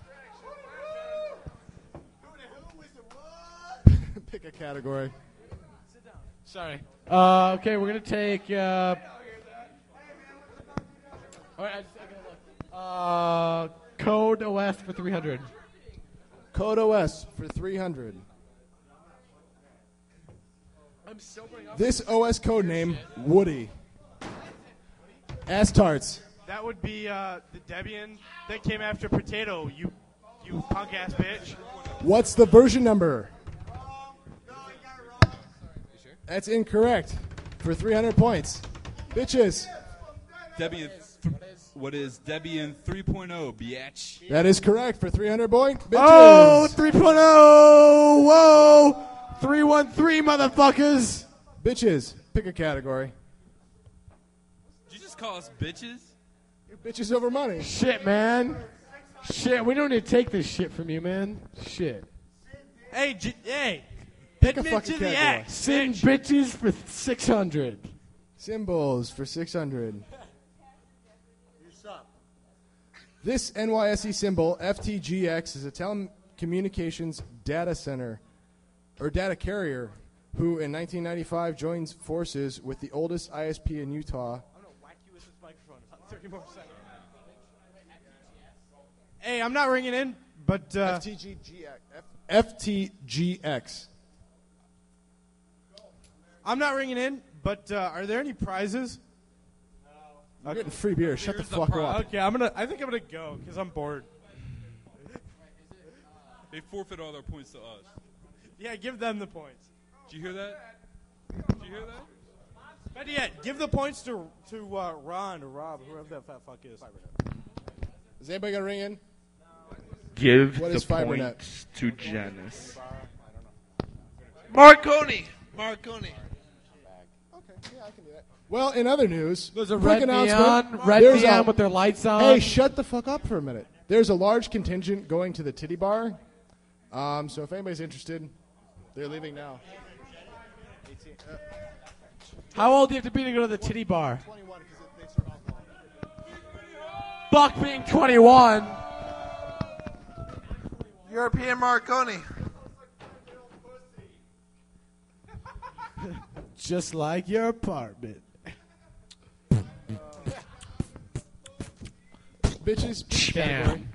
[SPEAKER 2] Pick a category.
[SPEAKER 5] Sorry. Uh, okay, we're gonna take. Uh, all right, I just, I gotta look. Uh, Code O S for three hundred.
[SPEAKER 2] Code O S for three hundred.
[SPEAKER 5] I'm sobering up.
[SPEAKER 2] This O S code name, Woody. Ass tarts.
[SPEAKER 1] That would be uh, the Debian that came after Potato, you you punk ass bitch.
[SPEAKER 2] What's the version number? That's incorrect. For three hundred points. Bitches.
[SPEAKER 3] Debian, th- what is Debian three point oh, biatch?
[SPEAKER 2] That is correct. For three hundred points. Bitches.
[SPEAKER 5] Oh, three point oh! Whoa! three one three, motherfuckers!
[SPEAKER 2] Bitches. Pick a category.
[SPEAKER 3] Did you just call us bitches?
[SPEAKER 2] You're bitches over money.
[SPEAKER 5] Shit, man. Shit, we don't need to take this shit from you, man. Shit.
[SPEAKER 1] Hey, J- hey.
[SPEAKER 2] Pick a
[SPEAKER 1] Admit
[SPEAKER 2] fucking
[SPEAKER 1] to the
[SPEAKER 2] category.
[SPEAKER 1] X.
[SPEAKER 5] Sin
[SPEAKER 1] bitch.
[SPEAKER 5] bitches for six hundred.
[SPEAKER 2] Symbols for six hundred. This N Y S E symbol, F T G X, is a telecommunications data center or data carrier who in nineteen ninety-five joins forces with the oldest I S P in Utah.
[SPEAKER 1] I'm gonna whack you with this microphone. About thirty more seconds. Hey, I'm not ringing in, but uh,
[SPEAKER 2] F T G X. F T G X.
[SPEAKER 1] I'm not ringing in. But uh, are there any prizes?
[SPEAKER 2] You're getting free beer. Shut the
[SPEAKER 3] Beer's the
[SPEAKER 2] fuck
[SPEAKER 3] prize.
[SPEAKER 2] up.
[SPEAKER 1] Okay, I'm gonna. I think I'm gonna go because I'm bored.
[SPEAKER 3] They forfeit all their points to us.
[SPEAKER 1] Yeah, give them the points.
[SPEAKER 3] Did you hear that? Did you hear that?
[SPEAKER 1] Better yet, give the points to to uh, Ron or Rob, whoever that fat fuck is.
[SPEAKER 2] Is anybody gonna ring in?
[SPEAKER 9] Give
[SPEAKER 2] What
[SPEAKER 9] the
[SPEAKER 2] is FiberNet?
[SPEAKER 9] points to Janice.
[SPEAKER 8] Marconi. Marconi.
[SPEAKER 2] Okay, yeah, I can do that. Well, in other news,
[SPEAKER 5] There's a
[SPEAKER 2] quick
[SPEAKER 5] red
[SPEAKER 2] announcement.
[SPEAKER 5] neon, red
[SPEAKER 2] There's
[SPEAKER 5] neon
[SPEAKER 2] a-
[SPEAKER 5] with their lights on.
[SPEAKER 2] Hey, shut the fuck up for a minute. There's a large contingent going to the Titty Bar. Um, so if anybody's interested, they're leaving now.
[SPEAKER 5] How old do you have to be to go to the titty bar? Fuck being twenty-one.
[SPEAKER 8] European Marconi.
[SPEAKER 5] Just like your apartment.
[SPEAKER 2] Bitches.
[SPEAKER 5] Damn.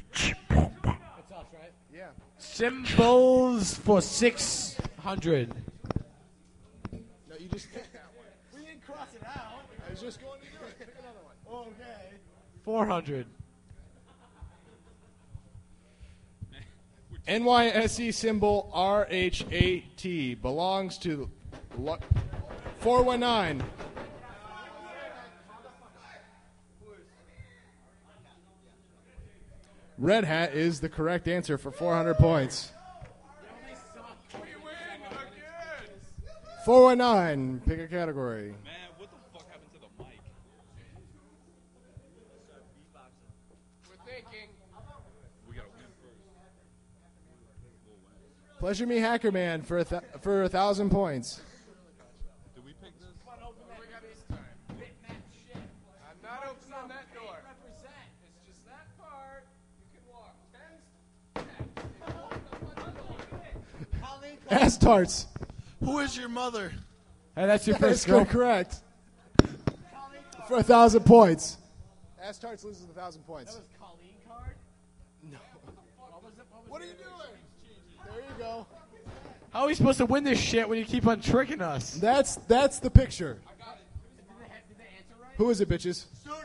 [SPEAKER 2] Yeah.
[SPEAKER 5] Symbols for six hundred.
[SPEAKER 2] No, you just pick that one. We didn't cross it out. I was just going to do it. Pick another one.
[SPEAKER 5] Okay. four hundred.
[SPEAKER 2] N Y S E symbol R H A T belongs to lo- four one nine. Red Hat is the correct answer for four hundred points. four one nine, pick a category.
[SPEAKER 3] Man, what the fuck happened to the mic?
[SPEAKER 6] We're thinking.
[SPEAKER 3] We gotta win first.
[SPEAKER 2] Pleasure me, Hacker Man, for a, th- for a thousand points.
[SPEAKER 3] Did we pick this?
[SPEAKER 6] I'm not opening that door. Represent. It's just that part. You can walk.
[SPEAKER 2] Ass tarts.
[SPEAKER 8] Who is your mother?
[SPEAKER 5] Hey, that's your
[SPEAKER 2] That's
[SPEAKER 5] first go.
[SPEAKER 2] correct. For a thousand points. Ass tarts loses a thousand points.
[SPEAKER 6] Colleen card?
[SPEAKER 2] What are you doing? There you go.
[SPEAKER 5] How are we supposed to win this shit when you keep on tricking us?
[SPEAKER 2] That's that's the picture. Who is it, bitches?
[SPEAKER 4] Sodium.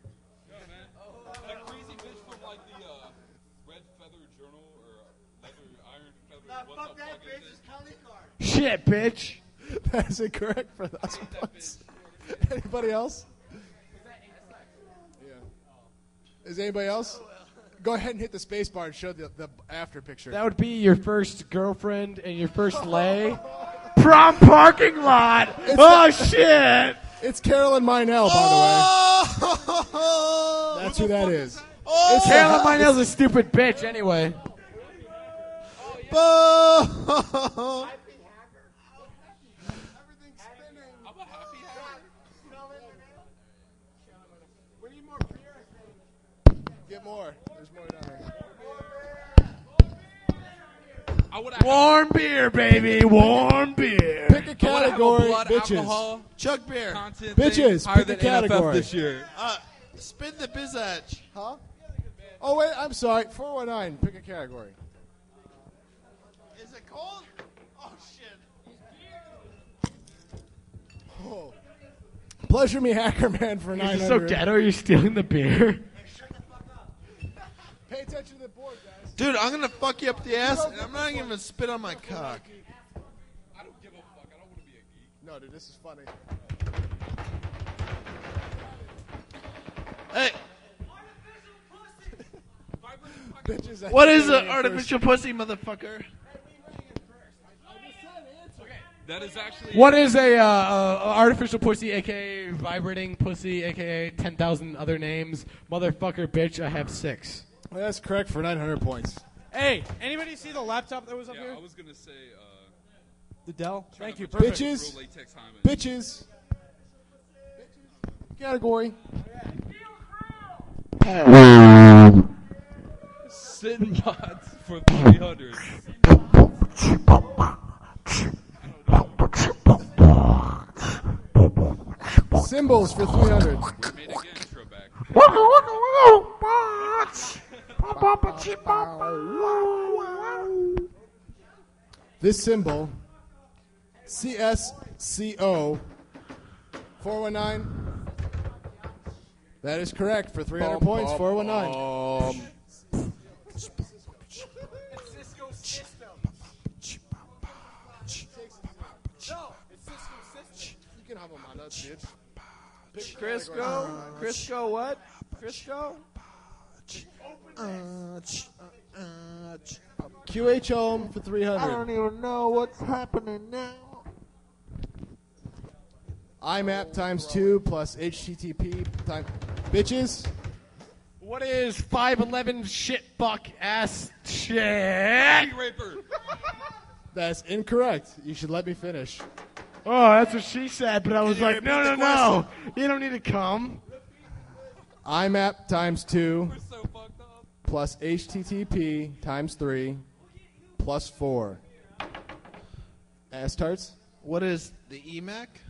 [SPEAKER 3] That crazy bitch from like the uh, Red Feather Journal or Leather Iron Feather.
[SPEAKER 4] Nah,
[SPEAKER 3] what
[SPEAKER 4] fuck
[SPEAKER 3] the
[SPEAKER 4] that
[SPEAKER 3] fuck is
[SPEAKER 4] bitch.
[SPEAKER 3] it?
[SPEAKER 4] It's county card.
[SPEAKER 5] Shit, bitch.
[SPEAKER 2] That is incorrect for the thousand points. Anybody else? Yeah. Is anybody else? Go ahead and hit the space bar and show the, the after picture.
[SPEAKER 5] That would be your first girlfriend and your first lay. Prom parking lot.
[SPEAKER 2] It's
[SPEAKER 5] oh,
[SPEAKER 2] the-
[SPEAKER 5] shit.
[SPEAKER 2] It's Carolyn Minell, by
[SPEAKER 8] Oh!
[SPEAKER 2] the way. That's who that is.
[SPEAKER 8] Oh!
[SPEAKER 2] It's
[SPEAKER 5] Carolyn
[SPEAKER 2] the-
[SPEAKER 5] Minell's a stupid bitch anyway.
[SPEAKER 8] Boo!
[SPEAKER 2] Get more. There's more down there.
[SPEAKER 3] I would have
[SPEAKER 5] Warm beer, baby. Warm beer.
[SPEAKER 2] Pick a category,
[SPEAKER 3] blood
[SPEAKER 2] bitches.
[SPEAKER 3] alcohol
[SPEAKER 8] Chug beer.
[SPEAKER 3] content
[SPEAKER 2] Bitches,
[SPEAKER 3] thing higher
[SPEAKER 2] pick a
[SPEAKER 3] than N F F
[SPEAKER 2] category.
[SPEAKER 3] this year.
[SPEAKER 8] Uh, spin the bizatch.
[SPEAKER 2] Huh? Oh, wait, I'm sorry. four one nine, pick a category.
[SPEAKER 8] Is it cold? Oh, shit.
[SPEAKER 2] Oh. Pleasure me, Hacker Man, for
[SPEAKER 5] Is
[SPEAKER 2] nine
[SPEAKER 5] it so
[SPEAKER 2] hundred.
[SPEAKER 5] ghetto you're stealing the beer?
[SPEAKER 2] Pay attention to the board, guys.
[SPEAKER 8] Dude, I'm going to fuck you up the ass, and I'm not even spit on my cock.
[SPEAKER 3] I don't give a fuck. I don't want to be a geek.
[SPEAKER 2] No, dude, this is funny.
[SPEAKER 8] Hey,
[SPEAKER 2] Bitches, I
[SPEAKER 8] what
[SPEAKER 2] think
[SPEAKER 8] is
[SPEAKER 2] they're
[SPEAKER 8] an
[SPEAKER 2] in
[SPEAKER 8] artificial pussy, motherfucker?
[SPEAKER 3] That is actually.
[SPEAKER 5] What is a uh, uh, artificial pussy, aka vibrating pussy, aka ten thousand other names? Motherfucker, bitch, I have six.
[SPEAKER 2] Well, that's correct for nine hundred points.
[SPEAKER 1] Hey, anybody see the laptop that was up
[SPEAKER 3] Yeah,
[SPEAKER 1] here?
[SPEAKER 3] I was gonna say. Uh,
[SPEAKER 1] The Dell? Thank you.
[SPEAKER 3] trying to
[SPEAKER 1] Perfect.
[SPEAKER 2] Bitches.
[SPEAKER 3] real latex hymen.
[SPEAKER 2] Bitches. Category.
[SPEAKER 3] Sin mods for three hundred.
[SPEAKER 2] Symbols for three hundred.
[SPEAKER 3] We made a game intro back.
[SPEAKER 2] This symbol, C S C O four one nine. That is correct for three hundred points, four one nine. You can have them on us, dude.
[SPEAKER 8] Crisco? Crisco what? Crisco? Uh, ch- uh, uh, ch-
[SPEAKER 2] Q H home for three
[SPEAKER 8] I
[SPEAKER 2] hundred.
[SPEAKER 8] don't even know what's happening now.
[SPEAKER 2] I MAP times two plus H T T P times. Bitches.
[SPEAKER 5] What is five eleven shit fuck ass shit?
[SPEAKER 3] Raper.
[SPEAKER 2] That's incorrect. You should let me finish.
[SPEAKER 5] Oh, that's what she said, but I was
[SPEAKER 8] you
[SPEAKER 5] like,
[SPEAKER 8] repeat
[SPEAKER 5] no, no,
[SPEAKER 8] the
[SPEAKER 5] no. You don't need to come.
[SPEAKER 2] I MAP times two
[SPEAKER 3] We're so fucked up.
[SPEAKER 2] plus H T T P times three plus four. Ass tarts?
[SPEAKER 8] What is the E M A C?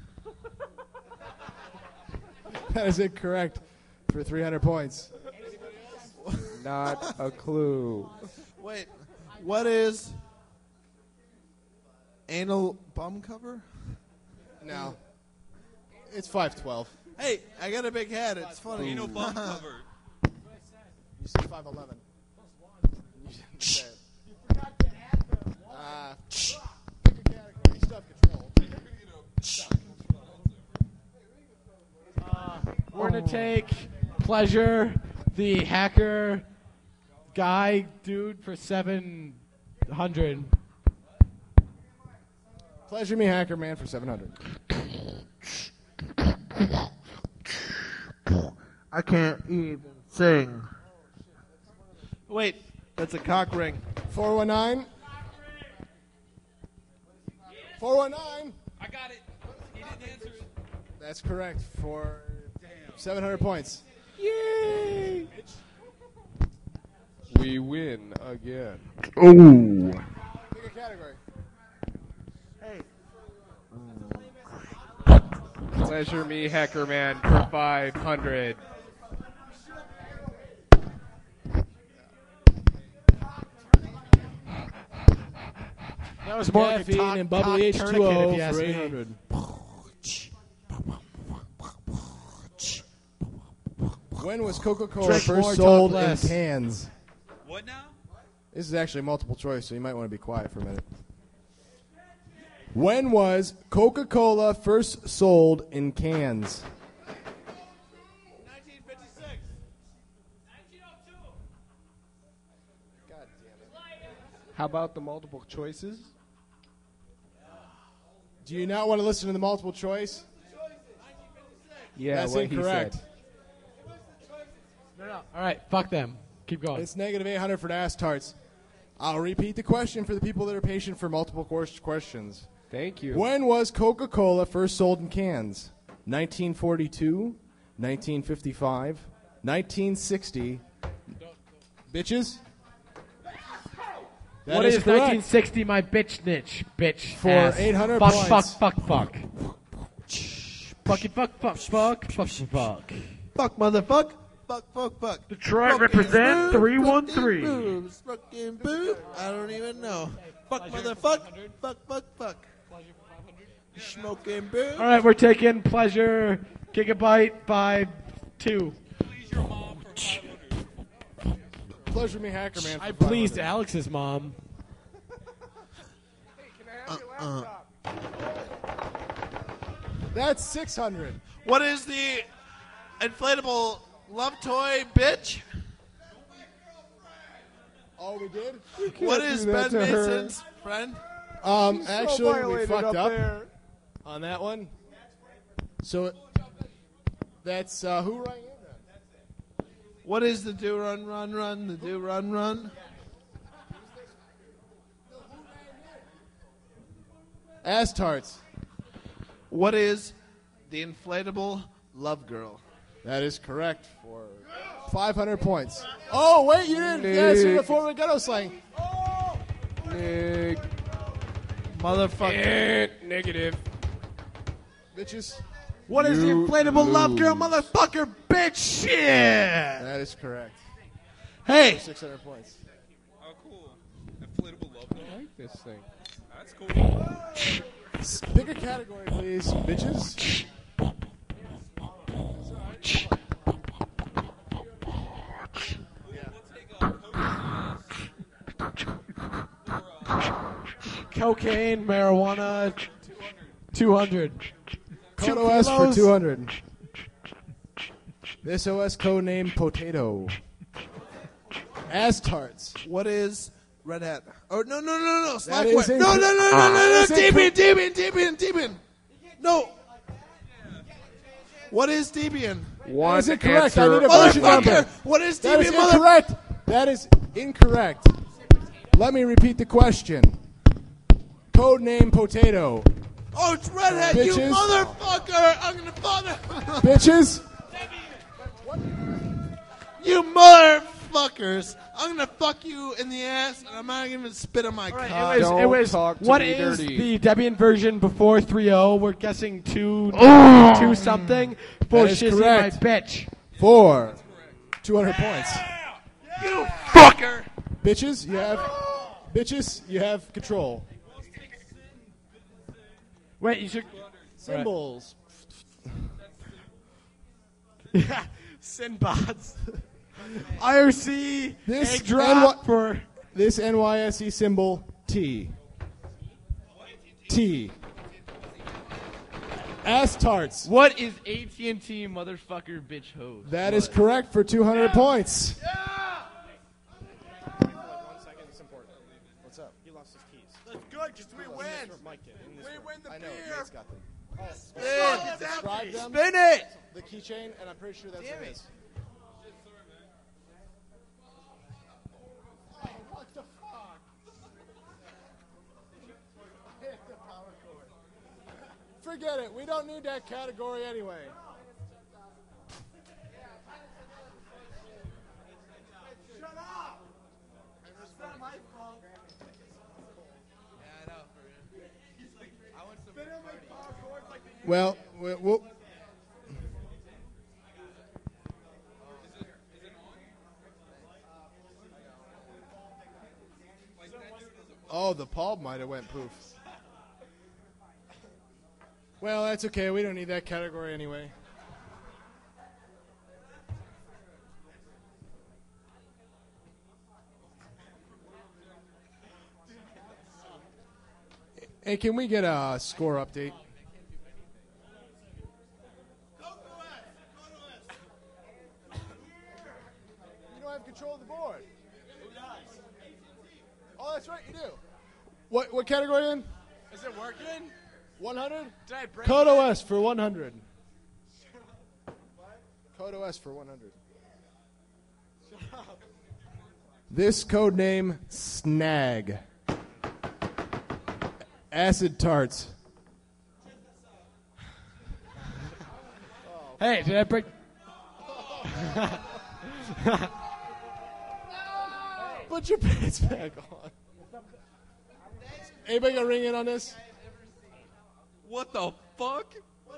[SPEAKER 2] That is incorrect for three hundred points.
[SPEAKER 10] Not a clue.
[SPEAKER 8] Wait, what is anal bum cover?
[SPEAKER 2] No. It's five twelve.
[SPEAKER 8] Hey, I got a big head. It's funny.
[SPEAKER 3] Anal bum cover.
[SPEAKER 2] You said five eleven. You didn't say it. Ah. Pick a category. You still have control.
[SPEAKER 5] We're going to take Pleasure, the hacker guy dude, for seven hundred.
[SPEAKER 2] Pleasure me, Hacker Man, for seven hundred.
[SPEAKER 8] I can't even sing. Wait, that's a cock ring.
[SPEAKER 2] four one nine. four one nine.
[SPEAKER 3] I got it. He didn't answer it.
[SPEAKER 2] That's correct for seven hundred points.
[SPEAKER 10] Yay! We win again.
[SPEAKER 9] Ooh.
[SPEAKER 2] Pick a category.
[SPEAKER 10] Pleasure me, Hacker Man, for five hundred.
[SPEAKER 5] That was more like a
[SPEAKER 2] Caffeine
[SPEAKER 5] cock-
[SPEAKER 2] and bubbly H
[SPEAKER 5] cock
[SPEAKER 2] two O
[SPEAKER 5] tourniquet, if you ask
[SPEAKER 2] for
[SPEAKER 5] me.
[SPEAKER 2] eight hundred. When was Coca-Cola
[SPEAKER 5] Drink
[SPEAKER 2] first
[SPEAKER 5] more,
[SPEAKER 2] sold
[SPEAKER 5] talk
[SPEAKER 2] in
[SPEAKER 5] less.
[SPEAKER 2] cans?
[SPEAKER 3] What now?
[SPEAKER 2] This is actually multiple choice, so you might want to be quiet for a minute. When was Coca-Cola first sold in cans?
[SPEAKER 8] nineteen fifty-six.
[SPEAKER 10] How about the multiple choices?
[SPEAKER 2] Do you not want to listen to the multiple choice?
[SPEAKER 10] Yeah,
[SPEAKER 2] That's
[SPEAKER 10] what he
[SPEAKER 2] incorrect.
[SPEAKER 10] said.
[SPEAKER 5] No, no. All right, fuck them. Keep going.
[SPEAKER 2] It's negative eight hundred for the ass tarts. I'll repeat the question for the people that are patient for multiple course questions.
[SPEAKER 10] Thank you.
[SPEAKER 2] When was Coca-Cola first sold in cans? nineteen forty-two, nineteen fifty-five, nineteen sixty. Bitches? That
[SPEAKER 5] What
[SPEAKER 2] is
[SPEAKER 5] is
[SPEAKER 2] correct.
[SPEAKER 5] nineteen sixty, my bitch niche? Bitch.
[SPEAKER 2] For
[SPEAKER 5] ass.
[SPEAKER 2] eight hundred
[SPEAKER 5] fuck,
[SPEAKER 2] points.
[SPEAKER 5] Fuck, fuck, fuck, Fucky, fuck, fuck, fuck, fuck, fuck.
[SPEAKER 8] Fuck, motherfuck. Fuck, fuck, fuck.
[SPEAKER 5] Detroit
[SPEAKER 8] Fucking
[SPEAKER 5] represent
[SPEAKER 8] boob,
[SPEAKER 5] three one
[SPEAKER 8] fucking
[SPEAKER 5] three.
[SPEAKER 8] boobs, Fucking boob. I don't even know. Fuck, motherfuck. Fuck, fuck, fuck. Smoking boob.
[SPEAKER 5] All right, we're taking pleasure. Gigabyte five two.
[SPEAKER 2] Pleasure me, Hacker Man.
[SPEAKER 5] I
[SPEAKER 2] for
[SPEAKER 5] pleased
[SPEAKER 2] five hundred.
[SPEAKER 5] Alex's mom.
[SPEAKER 8] Uh,
[SPEAKER 2] That's six hundred.
[SPEAKER 8] What is the inflatable love toy, bitch?
[SPEAKER 2] Oh, we did?
[SPEAKER 8] What is
[SPEAKER 2] do that
[SPEAKER 8] Ben
[SPEAKER 2] to her.
[SPEAKER 8] Mason's friend?
[SPEAKER 2] Um,
[SPEAKER 8] He's so
[SPEAKER 2] actually, we
[SPEAKER 8] violated
[SPEAKER 2] fucked
[SPEAKER 8] up
[SPEAKER 2] up
[SPEAKER 8] there.
[SPEAKER 2] on that one. So that's uh, who right here?
[SPEAKER 8] What is the do run run run? The do run run?
[SPEAKER 2] Ass tarts.
[SPEAKER 8] What is the inflatable love girl?
[SPEAKER 2] That is correct for five hundred points. Oh, wait, you didn't answer the four ghetto slang.
[SPEAKER 10] Nick.
[SPEAKER 8] Motherfucker.
[SPEAKER 10] Negative.
[SPEAKER 2] Bitches.
[SPEAKER 5] What is the
[SPEAKER 2] You
[SPEAKER 5] inflatable love girl,
[SPEAKER 2] lose.
[SPEAKER 5] motherfucker, bitch? Yeah.
[SPEAKER 2] That is correct.
[SPEAKER 8] Hey.
[SPEAKER 2] six hundred points.
[SPEAKER 3] Oh, cool. Inflatable love doll.
[SPEAKER 10] I like this thing.
[SPEAKER 3] That's cool.
[SPEAKER 2] S- Pick a category, please, bitches.
[SPEAKER 5] Cocaine, marijuana, two hundred.
[SPEAKER 2] Code
[SPEAKER 5] Two
[SPEAKER 2] O S for
[SPEAKER 5] kilos.
[SPEAKER 2] two hundred. This O S code name Potato. Ass tarts.
[SPEAKER 8] What is Red Hat? Oh, no, no, no, no.
[SPEAKER 2] That
[SPEAKER 8] Slackware.
[SPEAKER 2] is
[SPEAKER 8] No, no, no, no, no,
[SPEAKER 2] Ah.
[SPEAKER 8] no,
[SPEAKER 2] That is
[SPEAKER 8] Debian,
[SPEAKER 2] incorrect.
[SPEAKER 8] Debian, Debian, Debian. No. What is Debian?
[SPEAKER 10] One
[SPEAKER 2] That is incorrect.
[SPEAKER 10] answer.
[SPEAKER 2] I need a version number.
[SPEAKER 8] Motherfucker. What is
[SPEAKER 2] That is
[SPEAKER 8] Debian, mother?
[SPEAKER 2] incorrect. That is incorrect. Let me repeat the question. Code name Potato.
[SPEAKER 8] Oh, it's Red Hat, you
[SPEAKER 2] Bitches.
[SPEAKER 8] motherfucker. I'm going to father.
[SPEAKER 2] Bitches.
[SPEAKER 8] You motherfuckers. I'm going to fuck you in the ass, and I'm not even going to spit on my
[SPEAKER 5] Right,
[SPEAKER 8] cock.
[SPEAKER 5] it was, it
[SPEAKER 10] Don't
[SPEAKER 5] was
[SPEAKER 10] talk to
[SPEAKER 5] what
[SPEAKER 10] me
[SPEAKER 5] is
[SPEAKER 10] dirty.
[SPEAKER 5] the Debian version before three oh? We're guessing two, two something for
[SPEAKER 2] That is
[SPEAKER 5] Shizzy,
[SPEAKER 2] correct.
[SPEAKER 5] my bitch.
[SPEAKER 2] Four. two hundred points.
[SPEAKER 8] You fucker.
[SPEAKER 2] Bitches, you have bitches, you have control.
[SPEAKER 5] Wait, you should.
[SPEAKER 2] Symbols.
[SPEAKER 5] Yeah, Sinbots. I R C
[SPEAKER 2] This
[SPEAKER 5] egg drop
[SPEAKER 2] N Y
[SPEAKER 5] for.
[SPEAKER 2] This N Y S E symbol T. T. Ass tarts.
[SPEAKER 11] What is A T and T motherfucker bitch hose?
[SPEAKER 2] That is correct for two hundred points.
[SPEAKER 1] What's up? He lost his keys.
[SPEAKER 8] That's good, because we win. We win the
[SPEAKER 2] I know,
[SPEAKER 8] beer.
[SPEAKER 2] Nate's got them.
[SPEAKER 8] Spin.
[SPEAKER 2] Describe them.
[SPEAKER 8] Spin it.
[SPEAKER 2] The keychain, and I'm pretty sure that's what it is. What the fuck? Hit the power cord. Forget it. We don't need that category anyway.
[SPEAKER 8] Shut up. It's not my fault. Yeah, I know. For real. I want some. They don't make power cords like they used to.
[SPEAKER 2] Well, we- we'll. Oh, the pulp might have went poof. Well, that's okay. We don't need that category anyway. Hey, can we get a score update? You don't have control of the board. Oh, that's right, you do. What what category in?
[SPEAKER 5] Is it working?
[SPEAKER 2] one hundred?
[SPEAKER 5] Did I break
[SPEAKER 2] Code
[SPEAKER 5] it?
[SPEAKER 2] O S for one hundred. Code O S for one hundred. This code name, Snag. Acid tarts.
[SPEAKER 5] Hey, did I break?
[SPEAKER 2] Put your pants back on. Anybody gonna ring in on this?
[SPEAKER 3] What the fuck?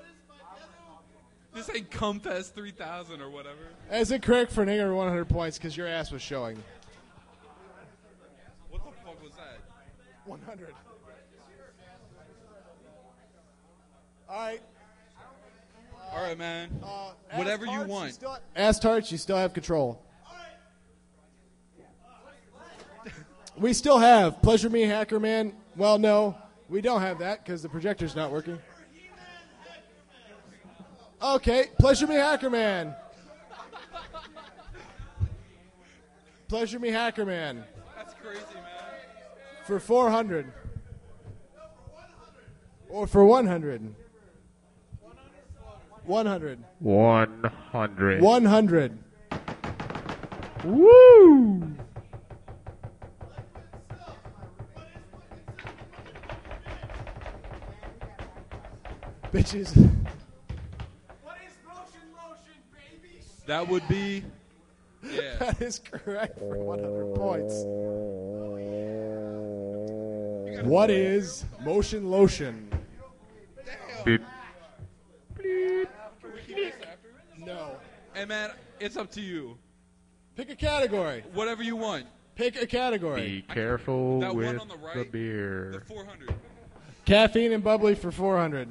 [SPEAKER 3] This ain't Cumpfest three thousand or whatever.
[SPEAKER 2] Is it correct for negative one hundred points because your ass was showing?
[SPEAKER 3] What the fuck was that?
[SPEAKER 2] one hundred. All right.
[SPEAKER 3] All right, man.
[SPEAKER 2] Uh,
[SPEAKER 3] Whatever
[SPEAKER 2] ass
[SPEAKER 3] you
[SPEAKER 2] tarts,
[SPEAKER 3] want.
[SPEAKER 2] still, ass tarts, you still have control. We still have Pleasure Me, Hacker Man. Well, no, we don't have that because the projector's not working. Okay, Pleasure Me, Hacker Man. Pleasure Me, Hacker Man.
[SPEAKER 3] That's crazy, man.
[SPEAKER 2] For four hundred. Or for one hundred. one hundred.
[SPEAKER 9] One hundred.
[SPEAKER 2] one hundred.
[SPEAKER 9] Woo!
[SPEAKER 2] Bitches.
[SPEAKER 3] That would be. Yeah.
[SPEAKER 2] That is correct for one hundred points. What is motion lotion?
[SPEAKER 9] Beep.
[SPEAKER 2] No.
[SPEAKER 3] Hey, man, it's up to you.
[SPEAKER 2] Pick a category.
[SPEAKER 3] Whatever you want.
[SPEAKER 2] Pick a category.
[SPEAKER 9] Be careful
[SPEAKER 3] That one
[SPEAKER 9] with
[SPEAKER 3] on the
[SPEAKER 9] the
[SPEAKER 3] right,
[SPEAKER 9] beer.
[SPEAKER 3] The four hundred.
[SPEAKER 2] Caffeine and bubbly for four hundred.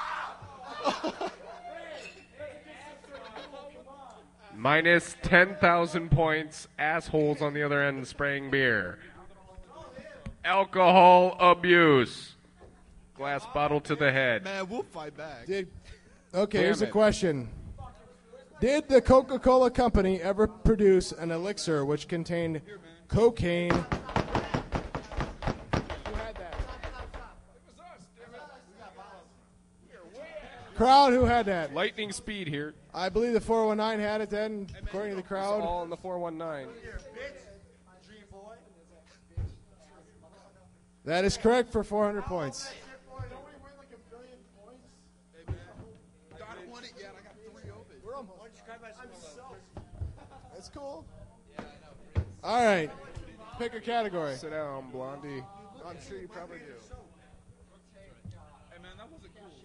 [SPEAKER 10] Minus ten thousand points. Assholes on the other end spraying beer. Alcohol abuse. Glass bottle to the head.
[SPEAKER 3] Man, we'll fight back.
[SPEAKER 2] Did Okay,
[SPEAKER 10] Damn
[SPEAKER 2] here's a
[SPEAKER 10] it.
[SPEAKER 2] question. Did the Coca-Cola Company ever produce an elixir which contained cocaine? Who had that? Crowd, who had that?
[SPEAKER 10] Lightning speed here.
[SPEAKER 2] I believe the four one nine had it then, according to the
[SPEAKER 10] It's
[SPEAKER 2] crowd.
[SPEAKER 10] all in the four one nine.
[SPEAKER 2] That is correct for four hundred points. That's cool. All right. Pick a category.
[SPEAKER 10] Sit down, Blondie.
[SPEAKER 2] I'm sure you probably do.
[SPEAKER 3] Hey, man, that wasn't cool.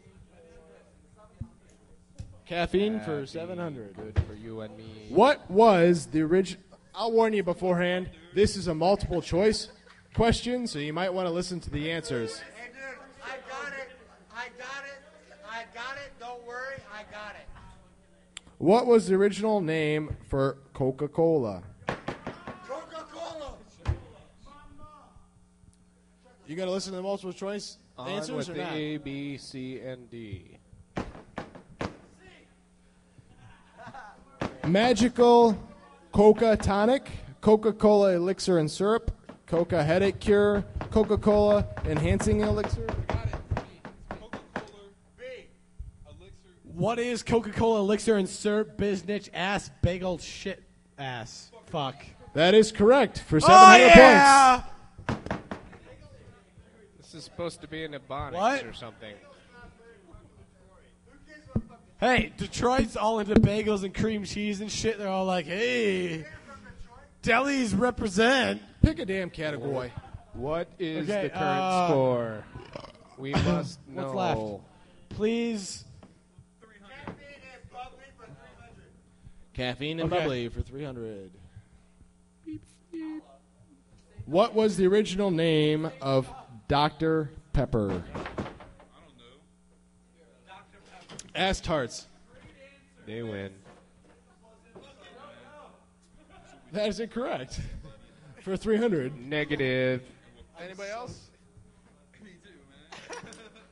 [SPEAKER 2] Caffeine for seven hundred.
[SPEAKER 10] Good for you and me.
[SPEAKER 2] What was the original? I'll warn you beforehand. This is a multiple choice question, so you might want to listen to the answers.
[SPEAKER 4] Hey, dude, I got it. I got it. I got it. Don't worry. I got it.
[SPEAKER 2] What was the original name for Coca-Cola?
[SPEAKER 4] Coca-Cola.
[SPEAKER 2] You got to listen to the multiple choice
[SPEAKER 10] On
[SPEAKER 2] answers
[SPEAKER 10] with
[SPEAKER 2] or
[SPEAKER 10] the
[SPEAKER 2] not?
[SPEAKER 10] A, B, C, and D.
[SPEAKER 2] Magical Coca Tonic, Coca-Cola Elixir and Syrup, Coca Headache Cure, Coca-Cola Enhancing Elixir.
[SPEAKER 5] What is Coca-Cola Elixir and Syrup Biznitch ass bagel shit ass? Fuck.
[SPEAKER 2] That is correct for seven
[SPEAKER 5] Oh,
[SPEAKER 2] hundred
[SPEAKER 5] yeah!
[SPEAKER 2] points.
[SPEAKER 10] This is supposed to be an Ebonics
[SPEAKER 5] What?
[SPEAKER 10] or something.
[SPEAKER 5] Hey, Detroit's all into bagels and cream cheese and shit. They're all like, hey, delis represent.
[SPEAKER 2] Pick a damn category.
[SPEAKER 10] What is
[SPEAKER 5] Okay,
[SPEAKER 10] the current
[SPEAKER 5] uh,
[SPEAKER 10] score? We must know.
[SPEAKER 5] What's left? Please.
[SPEAKER 8] Caffeine and
[SPEAKER 5] Okay.
[SPEAKER 8] bubbly for three hundred.
[SPEAKER 2] What was the original name of Doctor Pepper? I don't know. Ass tarts.
[SPEAKER 10] They win.
[SPEAKER 2] That is incorrect. For three hundred.
[SPEAKER 10] Negative.
[SPEAKER 2] Anybody else? Me too, man.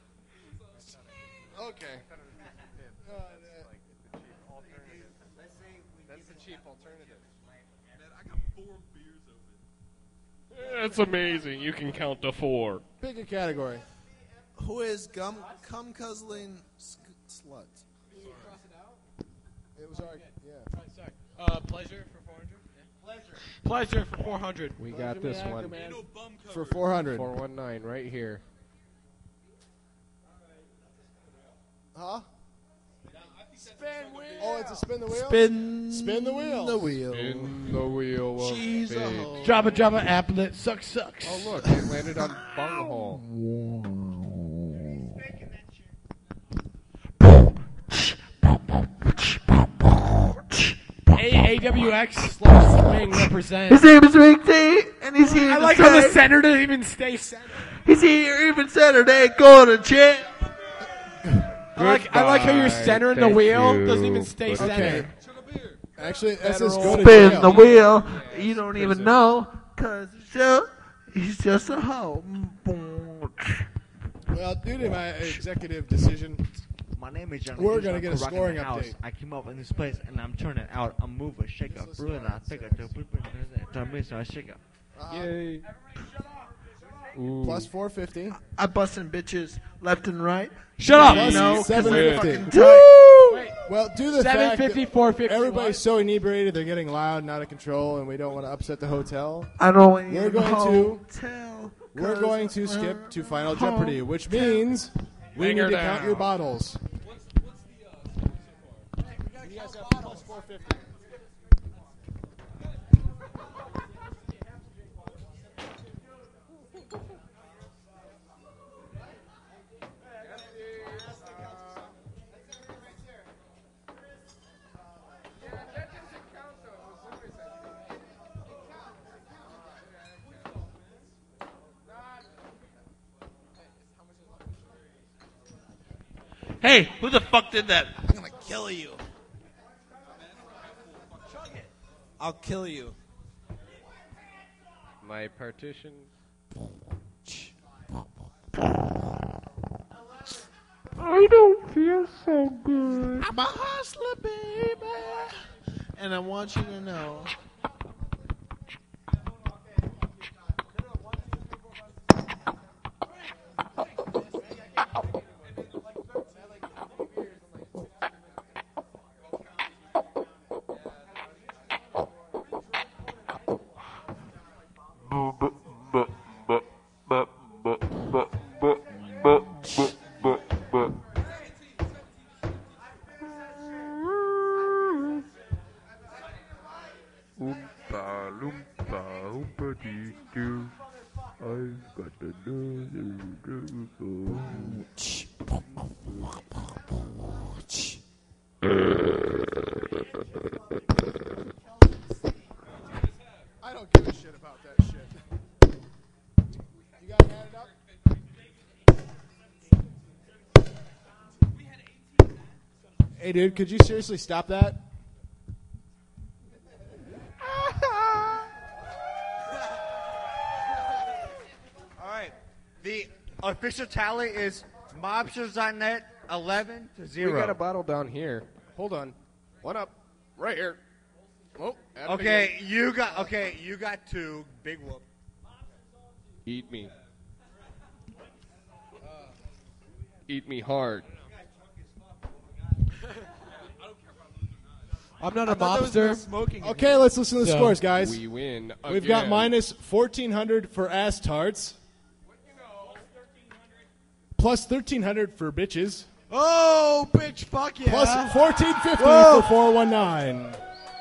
[SPEAKER 2] Okay.
[SPEAKER 10] That's the cheap alternative.
[SPEAKER 3] Man, I got four beers open.
[SPEAKER 10] That's amazing. You can count to four.
[SPEAKER 2] Pick a category.
[SPEAKER 8] Who is gum cum guzzling sk- slut?
[SPEAKER 2] It was our, yeah.
[SPEAKER 5] Sorry. Uh, pleasure for four hundred. Pleasure. Pleasure for four hundred.
[SPEAKER 10] We got this one.
[SPEAKER 2] For four hundred.
[SPEAKER 10] four one nine right here.
[SPEAKER 2] Huh? Spin wheel. Oh, it's a spin the wheel?
[SPEAKER 8] Spin.
[SPEAKER 2] Spin the wheel.
[SPEAKER 8] The wheel.
[SPEAKER 10] In the wheel of
[SPEAKER 8] She's a
[SPEAKER 10] fate.
[SPEAKER 8] hoe.
[SPEAKER 5] Jabba Jabba applet sucks sucks.
[SPEAKER 10] Oh, look. It landed on bunghole.
[SPEAKER 5] A W X slash swing represents.
[SPEAKER 8] His name is Rick T, and he's here.
[SPEAKER 5] I
[SPEAKER 8] to
[SPEAKER 5] like how the
[SPEAKER 8] say-
[SPEAKER 5] center didn't even stay center.
[SPEAKER 8] He's here even Saturday. Going to check.
[SPEAKER 5] I like, I like how you're
[SPEAKER 10] Goodbye.
[SPEAKER 5] centering the
[SPEAKER 10] Thank
[SPEAKER 5] wheel.
[SPEAKER 10] you.
[SPEAKER 5] Doesn't even stay
[SPEAKER 10] Okay.
[SPEAKER 5] center.
[SPEAKER 2] Actually, that says
[SPEAKER 10] Federal
[SPEAKER 2] go to
[SPEAKER 8] Spin
[SPEAKER 2] jail.
[SPEAKER 8] the wheel. You don't even know, cause just, he's just a hoe.
[SPEAKER 2] Well, due to my executive decision,
[SPEAKER 12] My name is John.
[SPEAKER 2] We're gonna get a
[SPEAKER 12] I'm rocking
[SPEAKER 2] scoring
[SPEAKER 12] the house.
[SPEAKER 2] update.
[SPEAKER 12] I came up in this place and I'm turning out. I'm moving, shake up, brew it, I pick it, turn me, so I shake up.
[SPEAKER 10] Yay.
[SPEAKER 2] plus four fifty.
[SPEAKER 8] I busting bitches left and right.
[SPEAKER 5] Shut up.
[SPEAKER 2] Plus
[SPEAKER 8] No, 'cause
[SPEAKER 2] seven
[SPEAKER 8] they're
[SPEAKER 2] fifty.
[SPEAKER 8] fucking tight.
[SPEAKER 5] Wait.
[SPEAKER 2] Well, due to the
[SPEAKER 5] seven
[SPEAKER 2] fact
[SPEAKER 5] fifty,
[SPEAKER 2] that
[SPEAKER 5] four fifty.
[SPEAKER 2] everybody's so inebriated, they're getting loud and out of control, and we don't want to upset the hotel.
[SPEAKER 8] I don't want
[SPEAKER 2] We're
[SPEAKER 8] you
[SPEAKER 2] going to
[SPEAKER 8] hotel,
[SPEAKER 2] we're
[SPEAKER 8] 'cause
[SPEAKER 2] going to
[SPEAKER 8] we're
[SPEAKER 2] skip to Final
[SPEAKER 8] home.
[SPEAKER 2] Jeopardy, which means we
[SPEAKER 10] Bang
[SPEAKER 2] need
[SPEAKER 10] her
[SPEAKER 2] to count
[SPEAKER 10] down.
[SPEAKER 2] your bottles. You guys have plus four fifty.
[SPEAKER 8] Hey, who the fuck did that? I'm gonna kill you. I'll kill you.
[SPEAKER 10] My partition.
[SPEAKER 8] I don't feel so good. I'm a hustler, baby. And I want you to know.
[SPEAKER 9] Oompa loompa oompa dee doo. I've got
[SPEAKER 2] I don't give a shit about that shit. You guys add it up? Hey, dude, could you seriously stop that?
[SPEAKER 4] All right. The official tally is mobsters dot net eleven to zero.
[SPEAKER 10] We got a bottle down here. Hold on. One up. Right here. Oh, add it
[SPEAKER 4] Okay,
[SPEAKER 10] again.
[SPEAKER 4] you got okay. You got two. Big whoop.
[SPEAKER 10] Eat me. Eat me hard.
[SPEAKER 5] I'm not a
[SPEAKER 8] I thought there was
[SPEAKER 5] mobster.
[SPEAKER 8] no smoking. in
[SPEAKER 2] Okay,
[SPEAKER 8] here.
[SPEAKER 2] let's listen to the
[SPEAKER 5] So,
[SPEAKER 2] scores, guys.
[SPEAKER 10] We win.
[SPEAKER 2] We've got
[SPEAKER 10] again.
[SPEAKER 2] minus fourteen hundred for ass tarts. Plus thirteen hundred for bitches.
[SPEAKER 5] Oh, bitch, fuck yeah.
[SPEAKER 2] Plus fourteen fifty
[SPEAKER 5] Whoa.
[SPEAKER 2] for four one nine.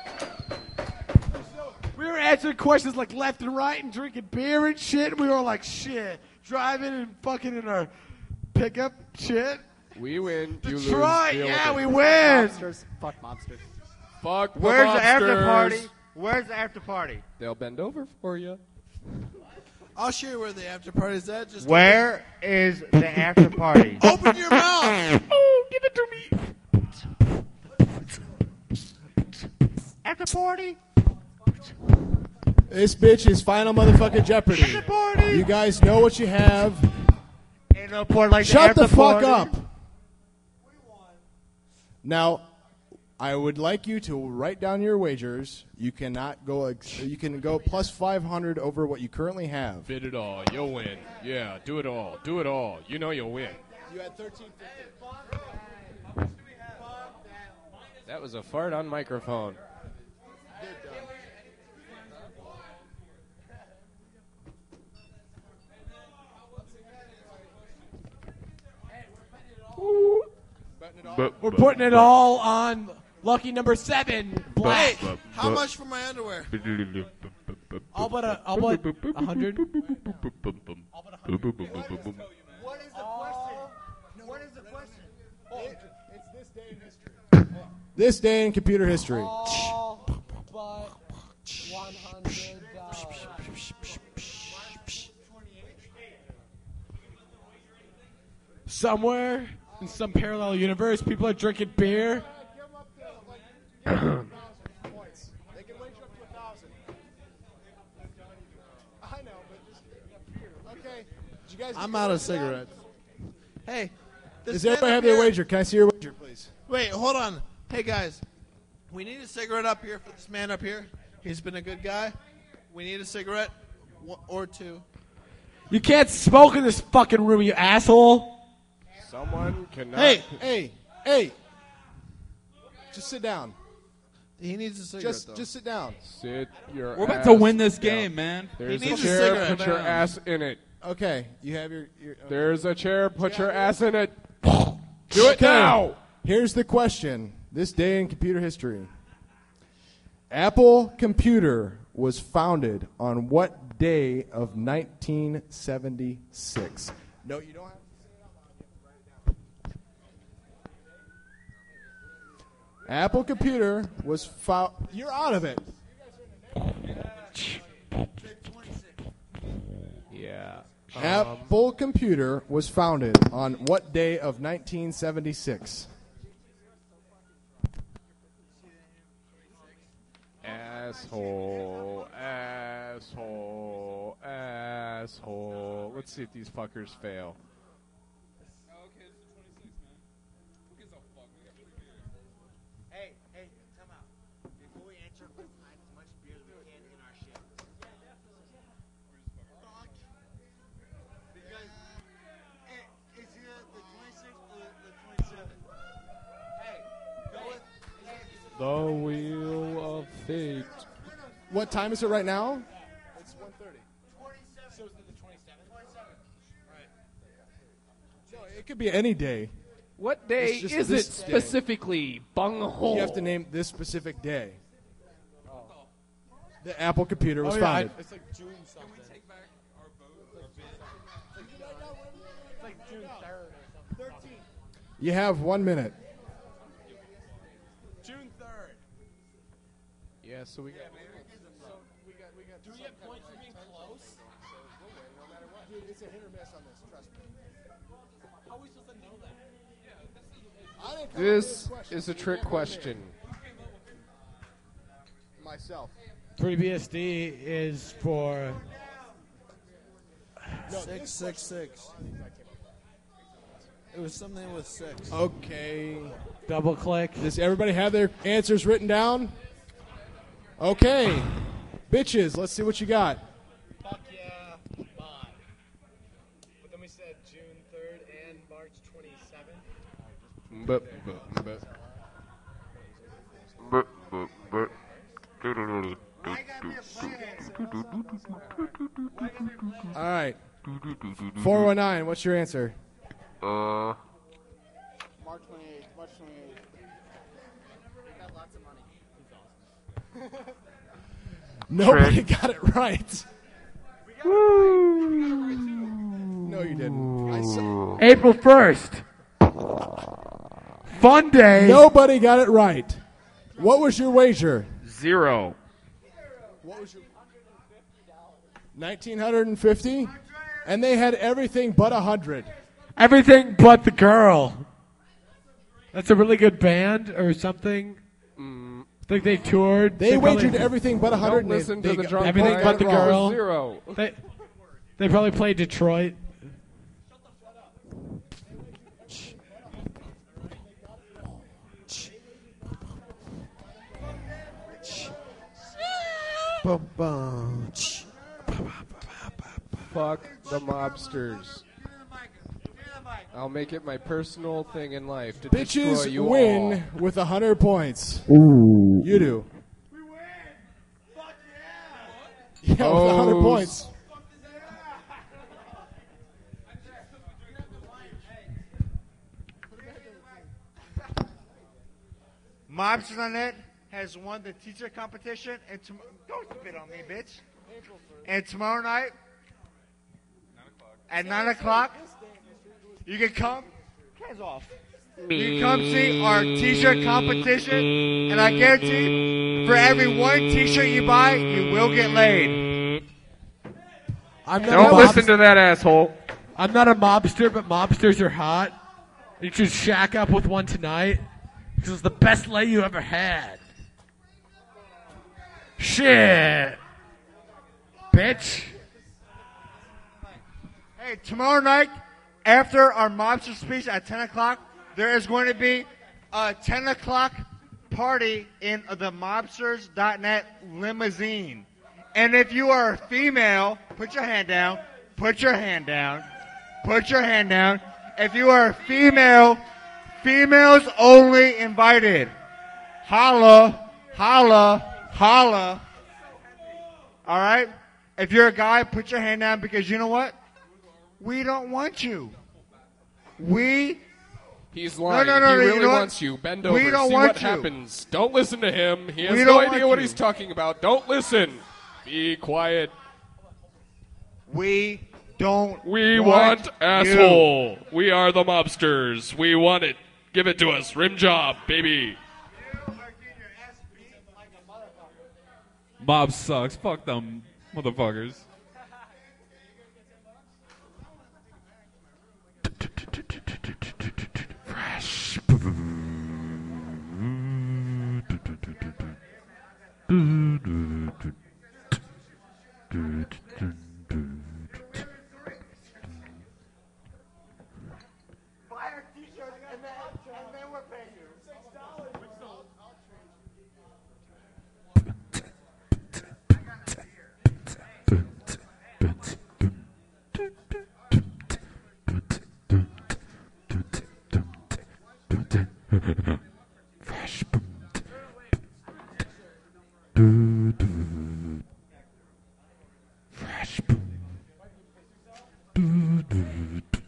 [SPEAKER 5] We were answering questions like left and right and drinking beer and shit. We were like, shit. Driving and fucking in our pickup shit.
[SPEAKER 10] We win. You lose.
[SPEAKER 5] Detroit,
[SPEAKER 10] Deal
[SPEAKER 5] yeah,
[SPEAKER 10] with
[SPEAKER 5] we
[SPEAKER 10] it.
[SPEAKER 5] win.
[SPEAKER 13] Mobsters. Fuck mobsters.
[SPEAKER 10] Fuck the
[SPEAKER 4] Where's the after
[SPEAKER 10] mobsters.
[SPEAKER 4] party? Where's the after party?
[SPEAKER 10] They'll bend over for you.
[SPEAKER 8] I'll show you where the after party's at. Just
[SPEAKER 4] Where is the after party?
[SPEAKER 8] Open your mouth.
[SPEAKER 4] Oh, give it to me. After party.
[SPEAKER 2] This bitch is Final Motherfucking Jeopardy.
[SPEAKER 4] After party.
[SPEAKER 2] You guys know what you have.
[SPEAKER 4] Ain't no port like
[SPEAKER 2] Shut
[SPEAKER 4] the,
[SPEAKER 2] the
[SPEAKER 4] after
[SPEAKER 2] fuck
[SPEAKER 4] party.
[SPEAKER 2] up. Now, I would like you to write down your wagers. You cannot go. Ex- you can go plus five hundred over what you currently have.
[SPEAKER 10] Bid it all. You'll win. Yeah, do it all. Do it all. You know you'll win.
[SPEAKER 2] You had thirteen fifty.
[SPEAKER 10] That was a fart on microphone.
[SPEAKER 9] But,
[SPEAKER 5] We're putting it all on lucky number seven, black.
[SPEAKER 8] Hey, how much for my underwear?
[SPEAKER 5] I'll bet a, I'll bet a hundred.
[SPEAKER 4] What is the question? What is the question?
[SPEAKER 2] It's this day in history. This day in computer history.
[SPEAKER 5] All but one hundred dollars. Somewhere in some parallel universe, people are drinking beer.
[SPEAKER 2] They can wager up to a thousand. I know, but just okay. Did you guys?
[SPEAKER 8] I'm out of cigarettes. Hey, this
[SPEAKER 2] Does
[SPEAKER 8] man
[SPEAKER 2] everybody
[SPEAKER 8] up
[SPEAKER 2] have their
[SPEAKER 8] here-
[SPEAKER 2] wager? Can I see your wager, please?
[SPEAKER 8] Wait, hold on. Hey guys, we need a cigarette up here for this man up here. He's been a good guy. We need a cigarette one or two.
[SPEAKER 5] You can't smoke in this fucking room, you asshole.
[SPEAKER 10] Someone cannot.
[SPEAKER 2] Hey, hey, hey! Just sit down.
[SPEAKER 8] He needs a cigarette.
[SPEAKER 2] Just,
[SPEAKER 8] though.
[SPEAKER 2] just sit down.
[SPEAKER 10] Sit your
[SPEAKER 3] We're about
[SPEAKER 10] ass
[SPEAKER 3] to win this
[SPEAKER 10] down.
[SPEAKER 3] game, man.
[SPEAKER 10] There's
[SPEAKER 8] He
[SPEAKER 10] a
[SPEAKER 8] needs a
[SPEAKER 10] chair.
[SPEAKER 8] cigarette.
[SPEAKER 10] Put your
[SPEAKER 8] Down.
[SPEAKER 10] ass in it.
[SPEAKER 2] Okay, you have your. your okay.
[SPEAKER 10] There's a chair. Put your ass in it. Do it
[SPEAKER 2] Okay.
[SPEAKER 10] now.
[SPEAKER 2] Here's the question. This day in computer history. Apple Computer was founded on what day of nineteen seventy-six? No, you don't have to say it out loud. You have to write it down. Apple Computer was found. You're out of it.
[SPEAKER 10] Yeah. Um,
[SPEAKER 2] Apple Computer was founded on what day of nineteen seventy-six?
[SPEAKER 10] Asshole. Asshole. Asshole. Let's see if these fuckers fail.
[SPEAKER 4] Hey, hey, come out. Before we answer, let's hide as much beer as we can in our shit. Because it, it's either the twenty-sixth or the twenty-seventh. Hey, go with.
[SPEAKER 10] The Wheel of Fate.
[SPEAKER 2] What time is it right now?
[SPEAKER 8] It's one thirty.
[SPEAKER 4] So is it the twenty-seventh? twenty-seventh.
[SPEAKER 2] No, it could be any day.
[SPEAKER 10] What day
[SPEAKER 2] It's just
[SPEAKER 10] is
[SPEAKER 2] this
[SPEAKER 10] it
[SPEAKER 2] day.
[SPEAKER 10] specifically? Bunghole.
[SPEAKER 2] You have to name this specific day. The Apple Computer was
[SPEAKER 5] Oh, yeah, I-
[SPEAKER 2] founded.
[SPEAKER 5] it's like June something. It's like June third or something.
[SPEAKER 2] You have one minute.
[SPEAKER 5] June third.
[SPEAKER 10] Yeah, so we got.
[SPEAKER 5] Do we have points for being close?
[SPEAKER 2] It's a hit or miss on this, trust me.
[SPEAKER 5] How are we supposed to know that?
[SPEAKER 10] This is a trick question.
[SPEAKER 2] Myself.
[SPEAKER 5] Free B S D is for
[SPEAKER 8] Six six six. It was something with six.
[SPEAKER 2] Okay.
[SPEAKER 5] double click.
[SPEAKER 2] Does everybody have their answers written down? Okay. Bitches, let's see what you got.
[SPEAKER 5] Fuck yeah, bye. But then we said June third and March twenty-seventh.
[SPEAKER 10] But, but, but.
[SPEAKER 9] But, but, but.
[SPEAKER 2] All right. four one nine, what's your answer?
[SPEAKER 9] Uh,
[SPEAKER 8] March twenty-eighth. March twenty-eighth. We got lots of money.
[SPEAKER 2] Nobody got it right. No, you didn't. I saw-
[SPEAKER 5] April first. Fun day.
[SPEAKER 2] Nobody got it right. What was your wager?
[SPEAKER 10] Zero.
[SPEAKER 2] What was your? nineteen fifty, and they had everything but a hundred.
[SPEAKER 5] Everything but the girl. That's a really good band or something.
[SPEAKER 10] Mm.
[SPEAKER 5] I think they toured.
[SPEAKER 2] They, wagered
[SPEAKER 5] probably,
[SPEAKER 2] everything but a hundred.
[SPEAKER 10] Don't listen
[SPEAKER 2] they,
[SPEAKER 10] to
[SPEAKER 2] they
[SPEAKER 10] the
[SPEAKER 2] got-
[SPEAKER 10] drunk
[SPEAKER 5] Everything
[SPEAKER 10] line.
[SPEAKER 5] but the
[SPEAKER 10] That was
[SPEAKER 5] girl.
[SPEAKER 10] Zero.
[SPEAKER 5] They, they probably played Detroit.
[SPEAKER 10] Fuck the mobsters. I'll make it my personal thing in life to destroy
[SPEAKER 2] Bitches
[SPEAKER 10] you
[SPEAKER 2] win
[SPEAKER 10] all.
[SPEAKER 2] with a hundred points.
[SPEAKER 10] Ooh.
[SPEAKER 2] You do. Yeah, with a hundred
[SPEAKER 10] O's.
[SPEAKER 2] points.
[SPEAKER 4] Mobsters on Net has won the teacher competition, and tom- don't spit on me, bitch. And tomorrow night at nine o'clock, you can come. Hands off. You can come see our t-shirt competition, and I guarantee, for every one t-shirt you buy, you will get laid.
[SPEAKER 5] I'm not
[SPEAKER 10] Don't
[SPEAKER 5] a
[SPEAKER 10] listen
[SPEAKER 5] mobster.
[SPEAKER 10] to that asshole.
[SPEAKER 5] I'm not a mobster, but mobsters are hot. You should shack up with one tonight. This is the best lay you ever had. Shit. Bitch.
[SPEAKER 4] Hey, tomorrow night, after our mobster speech at ten o'clock, there is going to be a ten o'clock party in the mobsters dot net limousine. And if you are a female, put your hand down, put your hand down, put your hand down. If you are a female, females only invited. Holla, holla, holla. All right? If you're a guy, put your hand down because you know what? We don't want you. We.
[SPEAKER 10] He's lying.
[SPEAKER 4] No, no, no,
[SPEAKER 10] he
[SPEAKER 4] no,
[SPEAKER 10] really
[SPEAKER 4] you know what?
[SPEAKER 10] wants you. Bend over.
[SPEAKER 4] We don't
[SPEAKER 10] See
[SPEAKER 4] want
[SPEAKER 10] what
[SPEAKER 4] you.
[SPEAKER 10] happens. Don't listen to him. He has
[SPEAKER 4] We
[SPEAKER 10] no
[SPEAKER 4] don't
[SPEAKER 10] idea
[SPEAKER 4] want
[SPEAKER 10] what
[SPEAKER 4] you.
[SPEAKER 10] he's talking about. Don't listen. Be quiet.
[SPEAKER 4] We don't.
[SPEAKER 10] We
[SPEAKER 4] want
[SPEAKER 10] want,
[SPEAKER 4] you.
[SPEAKER 10] asshole. We are the mobsters. We want it. Give it to us. Rim job, baby.
[SPEAKER 3] Mob sucks. Fuck them motherfuckers.
[SPEAKER 4] Buy our t-shirts and then, and then we'll pay you. Six dollars.
[SPEAKER 9] Fresh. Fresh.